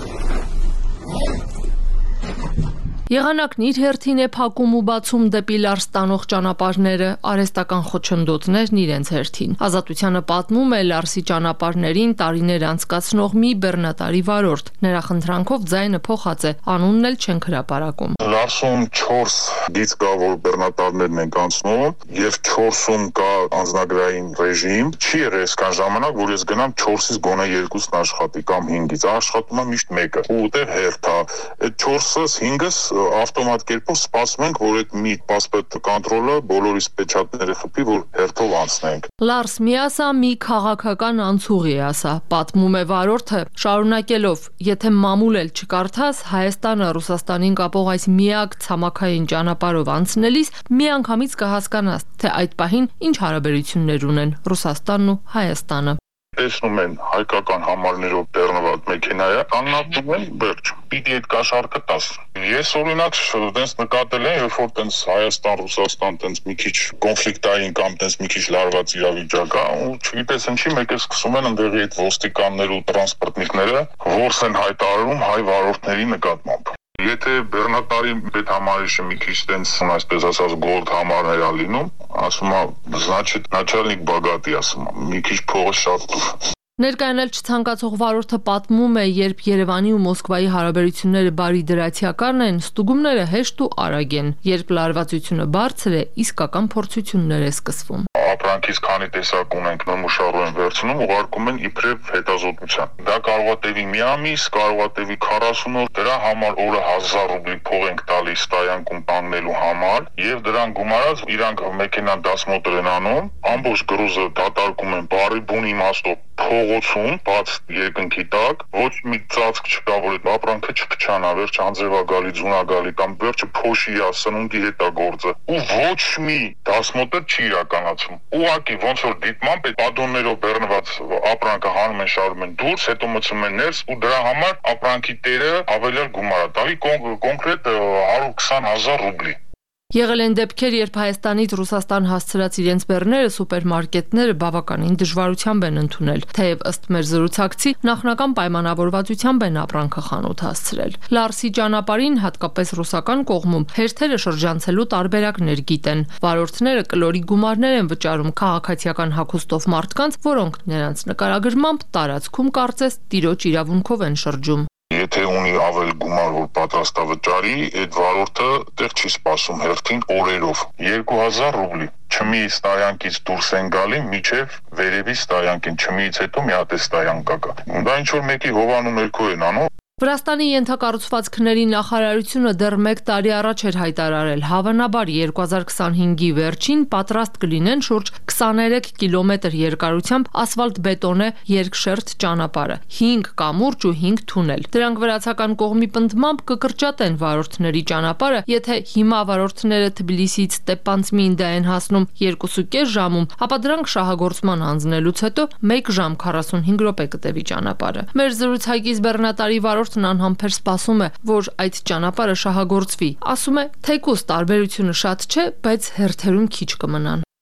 Եղանակն իր հերթին է փակում ու բացում դեպի Լարս տանող ճանապարհները, արհեստական խոչընդոտներն իրենց հերթին։ Ազատությանը պատմում է Լարսի ճանապարհներին տարիներ անցկացնող մի բեռնատարի վարորդ։ Նրա խնդրանքով ձայնը փոխած է, անունն էլ չենք հրապարակում։ Լարսում 4 գիծ կա, որ բեռնատարներն ենք անցնում, եւ 4-ում կա անձնագրային ռեժիմ։ Չի եղել այսքան ժամանակ, որ ես գնամ 4-ից գոնե 2-ն աշխատի կամ 5-ից։ Աշխատում է միշտ մեկը։ Ու ուտեղ հերթ է։ Այդ 4-ից 5-ս ավտոմատ կերպով սպասում ենք, որ այդ մի պասպորտ կոնտրոլը բոլորիս պեչատները խփի, որ հերթով անցնենք։ Լարս միասա մի քաղաքական անցուղի է ասա, պատմում է վարորդը, շարունակելով, եթե մամուլ էլ չկարդաս, Հայաստանը Ռուսաստանին կապող այս միակ ցամաքային ճանապարհով անցնելիս միանգամից կհասկանաս, թե այդ պահին ինչ հարաբերություններ ունեն Ռուսաստանն ու Հայաստանը։ Տեսնում են հայկական համարներով բեռնված մեքենա է, կանգնացնում են, վերջ, պիտի այդ կաշառքը տաս։ Ես օրինակ տենց նկատել եմ, երբ որ տենց Հայաստան-Ռուսաստան տենց մի քիչ կոնֆլիկտային կամ տենց մի քիչ լարված իրավիճակ է, ու չգիտես ինչի մեկ է սկսում են ընդեղի այդ ոստիկաններ ու տրանսպորտնիկները որս են հայտարարում հայ վարորդների նկատմամբ։ Եթե բեռնատարի պետհամարիշը մի քիչ տենց, այսպես ասած, գորդ համարներ ա լինում, ասում է, значит, начальник богатый, ասում է, մի քիչ փողը շատ դուր։ Ներկայանալ չցանկացող վարորդը պատմում է, երբ Երևանի ու Մոսկվայի հարաբերությունները բարի դրացիական են, ստուգումները հեշտ ու արագ են, երբ լարվածությունը բարձր է, իսկական փորձություններ է սկսվում։ Ապրանքից քանի տեսակ ունենք նմուշարու են վերցնում, ուղարկում են իբրև հետազոտության։ Դա կարող է տևի մի ամիս, կարող է տևի 40 օր, դրա համար օրը 1000 ռուբլի փող ենք տալիս ստայանքում տանգնելու համար, եւ դրան գումարած իրանք մեքենան դասմոտր են անում, ամբողջ գրուզը դատարկում են բարի բուն իմաստով փողոցում, բաց երկնքի տակ, ոչ մի ծածկ չկա, որ այդ ապրանքը չփչանա, վերջ անձրևա գալի, ձունա գալի կամ վերջը փոշի է, սնունդի հետ է գործը։ Ու ոչ մի դասմոտը չի իրականացում։ Ուղղակի ոնց որ դիտմամբ այդ պատոններով բեռնված ապրանքը հանում են, շարում են դուրս, հետո մցում են ներս ու դրա համար ապրանքի տերը հավելյալ գումար է տալի, կոնկրետ 120,000 ռուբլի։ Եղել են դեպքեր, երբ Հայաստանից Ռուսաստան հասցրած իրենց բեռները սուպերմարկետները բավականին դժվարությամբ են ընդունել, թեև ըստ մեր զրուցակցի նախնական պայմանավորվածությամբ են ապրանքը խանութ հասցրել։ Լարսի ճանապարհին, հատկապես ռուսական կողմում, հերթերը շրջանցելու տարբերակներ գիտեն։ Վարորդները կլորի գումարներ են վճարում քաղաքացիական հագուստով մարդկանց, որոնք նրանց նկարագրմամբ տարածքում կարծես տիրոջ իրավունքով են շրջում։ Եթե ունի ավել գումար, որ պատրաստ է վճարի, այդ վարորդը տեղ չի սպասում հերթին օրերով 2000 ռուբլի։ Չմիից ստայանքից դուրս են գալի, միջև վերևի ստայանքին, չմիից հետո մի հատ է ստայանք կա։ Դա ինչ որ մեկի հովանում երկու են անում։ Վրաստանի ենթակառուցվածքների նախարարությունը դեռ 1 տարի առաջ էր հայտարարել, հավանաբար 2025-ի վերջին պատրաստ կլինեն շուրջ 23 կիլոմետր երկարությամբ ասֆալտ-բետոնե երկշերտ ճանապարհը, 5 կամուրջ ու 5 թունել։ Դրանք վրացական կողմի պնդմամբ կկրճատեն վարորդների ճանապարհը, եթե հիմա վարորդները Թբիլիսիից Ստեփանցմինդա են հասնում 2.5 ժամում, ապա դրանք շահագործման հանձնելուց հետո 1 ժամ 45 րոպե կտևի ճանապարհը։ Մեր զրուցակից բեռնատարի վարորդն անհամբեր սպասում է, որ այդ ճանապարհը շահագործվի։ Ասում է, թեկուզ տարբերությունը շատ չէ, բայց հերթերում քիչ կմնան։ Որ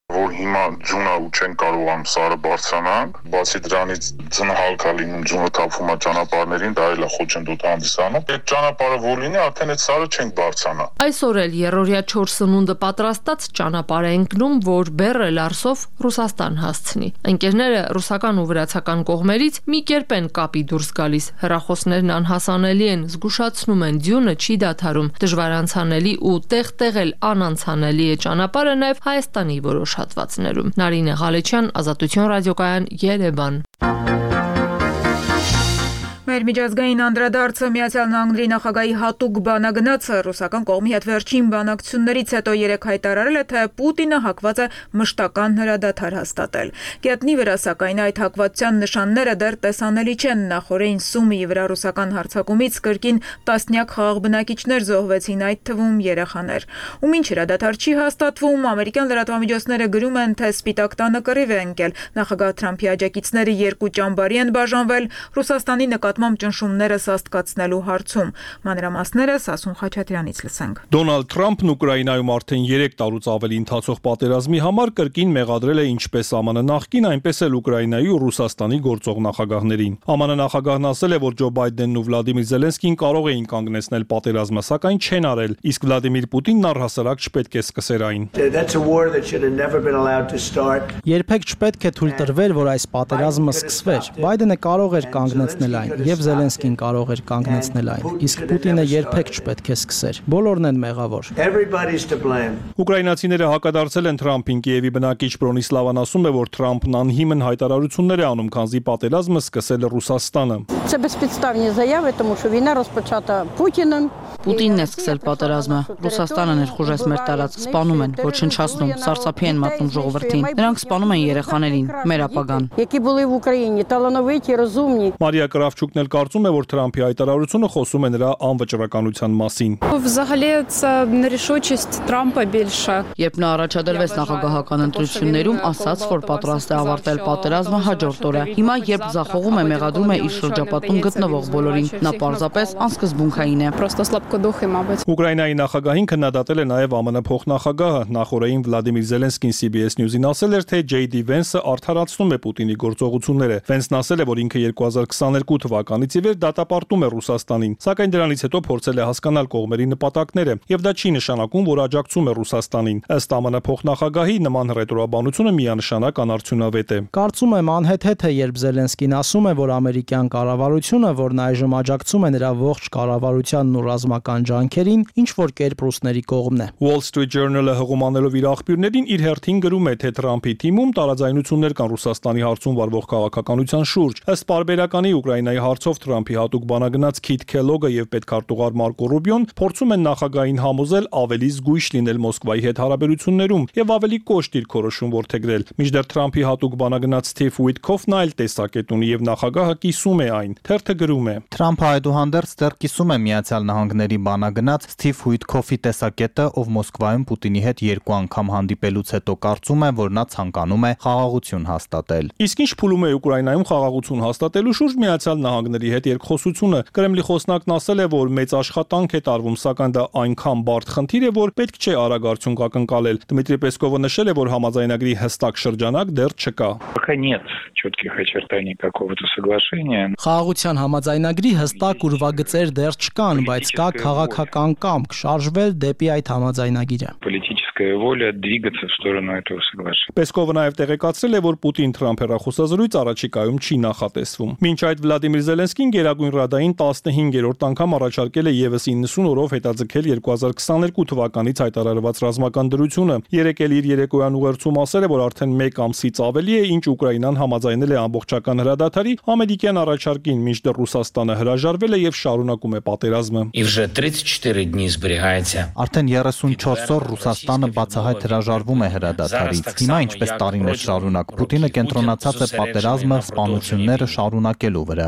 հիմա ձյունը ու չեն կարողանում սարը բարձրանանք, բացի դրանից ձնը հալքա լինում, ձյունը թափվում է ճանապարհներին, դա էլ է խոչընդոտ հանդիսանում։ Այդ ճանապարհը որ լինի, արդեն այդ սարը չենք բարձրանա։ Այսօր էլ երրորդյա 4 սնունդը պատրաստած ճանապարհ է ընկնում, որ բեռը Լարսով Ռուսաստան հասցնի։ Ընկերները ռուսական ու վրացական կողմերից մի կերպ են կապի դուրս գալիս։ Հեռախոսներն անհասանելի են, զգուշացնում են, ձյունը չի դադարում, դժվար անցանելի ու տեղ-տեղ էլ անանցանելի է ճանապարհը նաև Հայաստանի որոշ հատվածներում։ Նարինե Ղալեչյան, Ազատություն ռադիոկայան, Երևան։ Մեր միջազգային անդրադարձը Միացյալ Նահանգների նախագահի հատուկ բանագնացը ռուսական կողմի հետ վերջին բանակցություններից հետո երեկ հայտարարել է, թե Պուտինը հակված է մշտական հրադադար հաստատել։ Գետնի վրա սակայն այդ հակվածության նշանները դեռ տեսանելի չեն։ Նախորդին Սումիի վրա ռուսական հարձակումից կրկին տասնյակ խաղաղ բնակիչներ զոհվեցին, այդ թվում երեխաներ։ Ու մինչ հրադադար չի հաստատվում, ամերիկյան լրատվամիջոցները գրում են, թե Սպիտակ տանը կռիվ է ընկել։ Նախագահ Թրամփի աջակիցները երկու ճամբարի են բաժանվել Ռուսաստանի նկատմամբ ճնշումները սաստկացնելու հարցում։ Մանրամասները Սասուն Խաչատրյանից լսենք։ Դոնալդ Թրամփն Ուկրաինայում արդեն 3 տարուց ավելի ընթացող պատերազմի համար կրկին մեղադրել է ինչպես ԱՄՆ նախկին, այնպես էլ Ուկրաինայի ու Ռուսաստանի գործող նախագահներին։ ԱՄՆ նախագահն ասել է, որ Ջո Բայդենն ու Վլադիմիր Զելենսկին կարող էին կանգնեցնել պատերազմը, սակայն չեն արել, իսկ Վլադիմիր Պուտինն առհասարակ չպետք է սկսեր այն։ Երբեք չպետք է թույլ տրվեր, որ այս պատերազմը սկսվեր։ Բայդենը կարող էր կանգնեցնել այն, եւ Զելենսկին կարող էր կանգնեցնել այն, իսկ Պուտինը երբեք չպետք է սկսեր։ Բոլորն են մեղավոր։ Ուկրաինացիները հակադարձել են Թրամփին։ Կիևի բնակիչ Բրոնիսլավան ասում է, որ Թրամփն անհիմն հայտարարություններ է անում, քանզի պատերազմը սկսել է Ռուսաստանը։ Պուտինն է սկսել պատերազմը։ Ռուսաստանը ներխուժեց մեր տարածք, սպանում են, ոչնչացնում, սարսափի են մատնում ժողովրդին։ Նրանք սպանում են երեխաներին, մեր ապագան։ Մարիա Կրավչուկն էլ կարծում է, որ Թրամփի հայտարարությունը խոսում է նրա անվճռականության մասին։ Երբ նա առաջադրվեց նախագահական ընտրություններում, ասաց, որ պատրաստ է ավարտել պատերազմը հաջորդ օրը։ Հիմա, երբ ձախողում է, մեղադրում է իր շրջապատում գտնվող բոլորին։ Նա պարզապես անսկզբունքային է։ Ուկրաինայի նախագահին քննադատել է նաև ԱՄՆ փոխնախագահը։ Նախորդին Վլադիմիր Զելենսկին CBS News-ին ասել էր, թե JD Vance-ը արդարացնում է Պուտինի գործողությունները։ Vance-ն ասել է, որ ինքը 2022 թվականից ի վեր դատապարտում է Ռուսաստանին, սակայն դրանից հետո փորձել է հասկանալ կողմերի նպատակները, եւ դա չի նշանակում, որ աջակցում է Ռուսաստանին։ Ըստ ԱՄՆ փոխնախագահի, նման ռետորաբանությունը միանշանակ անարդյունավետ է։ Կարծում եմ անհեթեթ է, երբ Զելենսկին ասում է, որ ամերիկյան կառավարությունը, որն այժմ աջակցում է նրա ողջ կառավարությանն ու ռազմական ջանքերին, ինչ որ կերպ ռուսների կողմն է։ Wall Street Journal-ը հղումանելով իր աղբյուրներին իր հերթին գրում է, թե Թրամփի թիմում տարաձայնություններ կան Ռուսաստանի հարցում վարվող քաղաքականության շուրջ։ Ըստ պարբերականի Ուկրաինայի հարցով Թրամփի հատուկ բանագնաց Քիթ Քելոգը եւ պետքարտուղար Մարկո Ռուբիոն փորձում են նախագահին համոզել ավելի զգույշ լինել Մոսկվայի հետ հարաբերություններում եւ ավելի կոշտ դիրքորոշում որդեգրել։ Մինչդեռ Թրամփի հատուկ բանագնաց Սթիվ Ուիթքոֆն այլ տեսակետ ունի եւ նախագահը կիսում է այն։ Թերթը գրում է. Թրամփը այդուհանդերձ դեռ կիսում է Միացյալ Նահանգների բանագնաց Սթիվ Ուիթքոֆի տեսակետը, ով Մոսկվայում Պուտինի հետ 2 անգամ հանդիպելուց հետո կարծում է, որ նա ցանկանում է խաղաղություն հաստատել։ Իսկ ինչ փուլում է Ուկրաինայում խաղաղություն հաստատելու շուրջ Միացյալ Նահանգների հետ երկխոսությունը։ Կրեմլի խոսնակն ասել է, որ մեծ աշխատանք է տարվում, սակայն դա այնքան բարդ խնդիր է, որ պետք չէ արագ արդյունք ակնկալել։ Դմիտրի Պեսկովը նշել է, որ համաձայնագրի հստակ շրջանակ դեռ չկա։ Խաղաղության համաձայնագրի հստակ ուրվագծեր դեռ չկան, բայց կա քաղաքական կամք շարժվել դեպի այդ համաձայնագիրը։ Պեսկովը նաև տեղեկացրել է, որ Պուտին-Թրամփ հեռախոսազրույց առաջիկայում չի նախատեսվում։ Մինչ այդ Վլադիմիր Զելենսկին Գերագույն Ռադային 15-րդ անգամ առաջարկել է եւս 90 օրով հետաձգել 2022 թվականից հայտարարված ռազմական դրությունը։ Երեկ էլ իր երեկոյան ուղերձում ասել է, որ արդեն 1 ամսից ավելի է, ինչ Ուկրաինան համաձայնել է ամբողջական հրադադարի ամերիկյան առաջարկին, մինչդեռ Ռուսաստանը հրաժարվել է եւ շարունակում է պատերազմը։ Արդեն 34 օր Ռուսաստանը բացահայտ հրաժարվում է հրադադարից։ Հիմա, ինչպես տարիներ շարունակ, Պուտինը կենտրոնացած է պատերազմը, սպանությունները շարունակելու վրա։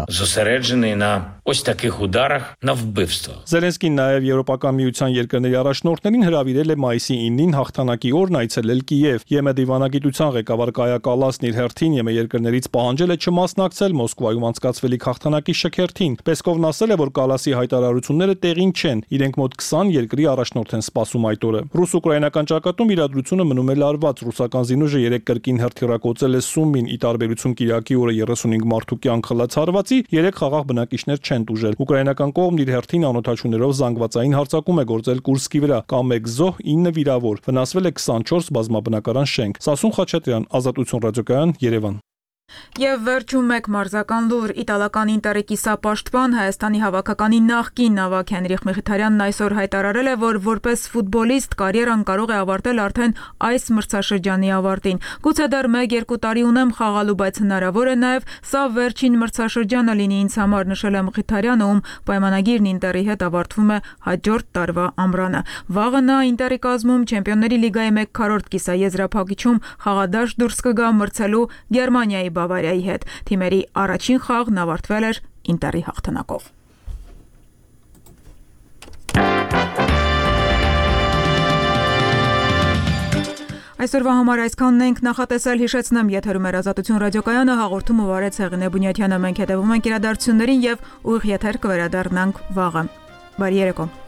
Զելենսկին նաև Եվրոպական միության երկրների առաջնորդներին հրավիրել է մայիսի 9-ին հաղթանակի օրն այցելել Կիև։ ԵՄ դիվանագիտության ղեկավար Կայա Կալասն իր հերթին ԵՄ երկրներից պահանջել է չմասնակցել Մոսկվայում անցկացվելիք հաղթանակի շքերթին։ Պեսկովն ասել է, որ Կալասի հայտարարությունները տեղին չեն, իրենք մոտ 20 երկրի առաջնորդ են սպասում այդ օրը։ Ռուս-ուկրաինական Մայրաքաղաքյան ճակատում իրադրությունը մնում է լարված։ Ռուսական զինուժը 3 կրկին հրթիռակոծել է Սումին՝ ի տարբերություն Կիրակի օրը 35 մարդու կյանք խլած հարվածի, 3 խաղաղ բնակիչներ չեն տուժել։ Ուկրաինական կողմն իր հերթին անօթաչուներով զանգվածային հարձակում է գործել Կուրսկի վրա, կամ 1 զոհ, 9 վիրավոր։ Վնասվել է 24 բազմաբնակարան շենք։ Սասուն Խաչատրյան, Ազատություն ռադիոկայան, Երևան։ Եվ վերջում մեկ մարզական լուր իտալական Ինտերի կիսապաշտպան Հայաստանի հավաքականի նախկին նավակ Հենրիխ Միխիթարյանն այսօր հայտարարել է, որ որպես ֆուտբոլիստ կարիերան կարող է ավարտել արդեն այս մրցաշրջանի ավարտին։ Գուցե դեռ 1-2 տարի ունեմ խաղալու, բայց հնարավոր է նաև սա վերջին մրցաշրջանը լինի ինձ համար, նշել է Միխիթարյանը, ում պայմանագիրն Ինտերի հետ ավարտվում է հաջորդ տարվա ամռանը։ Վաղը նա Ինտերի կազմում Չեմպիոնների լիգայի 1/4 կիսաեզրափակիչում խաղադաշտ դուրս կգա մրցելու Գերմանիայի Բավարիայի հետ։ Թիմերի առաջին խաղն ավարտվել էր Ինտերի հաղթանակով։ Այսօրվա համար այսքանն ենք նախատեսել, հիշեցնեմ, եթերում էր Ազատություն ռադիոկայանը, հաղորդումը վարեց Հեղինե Բունյաթյանը, մենք հետևում ենք իրադարձություններին եւ ուղիղ եթեր կվերադառնանք վաղը։ Բարի երեկո։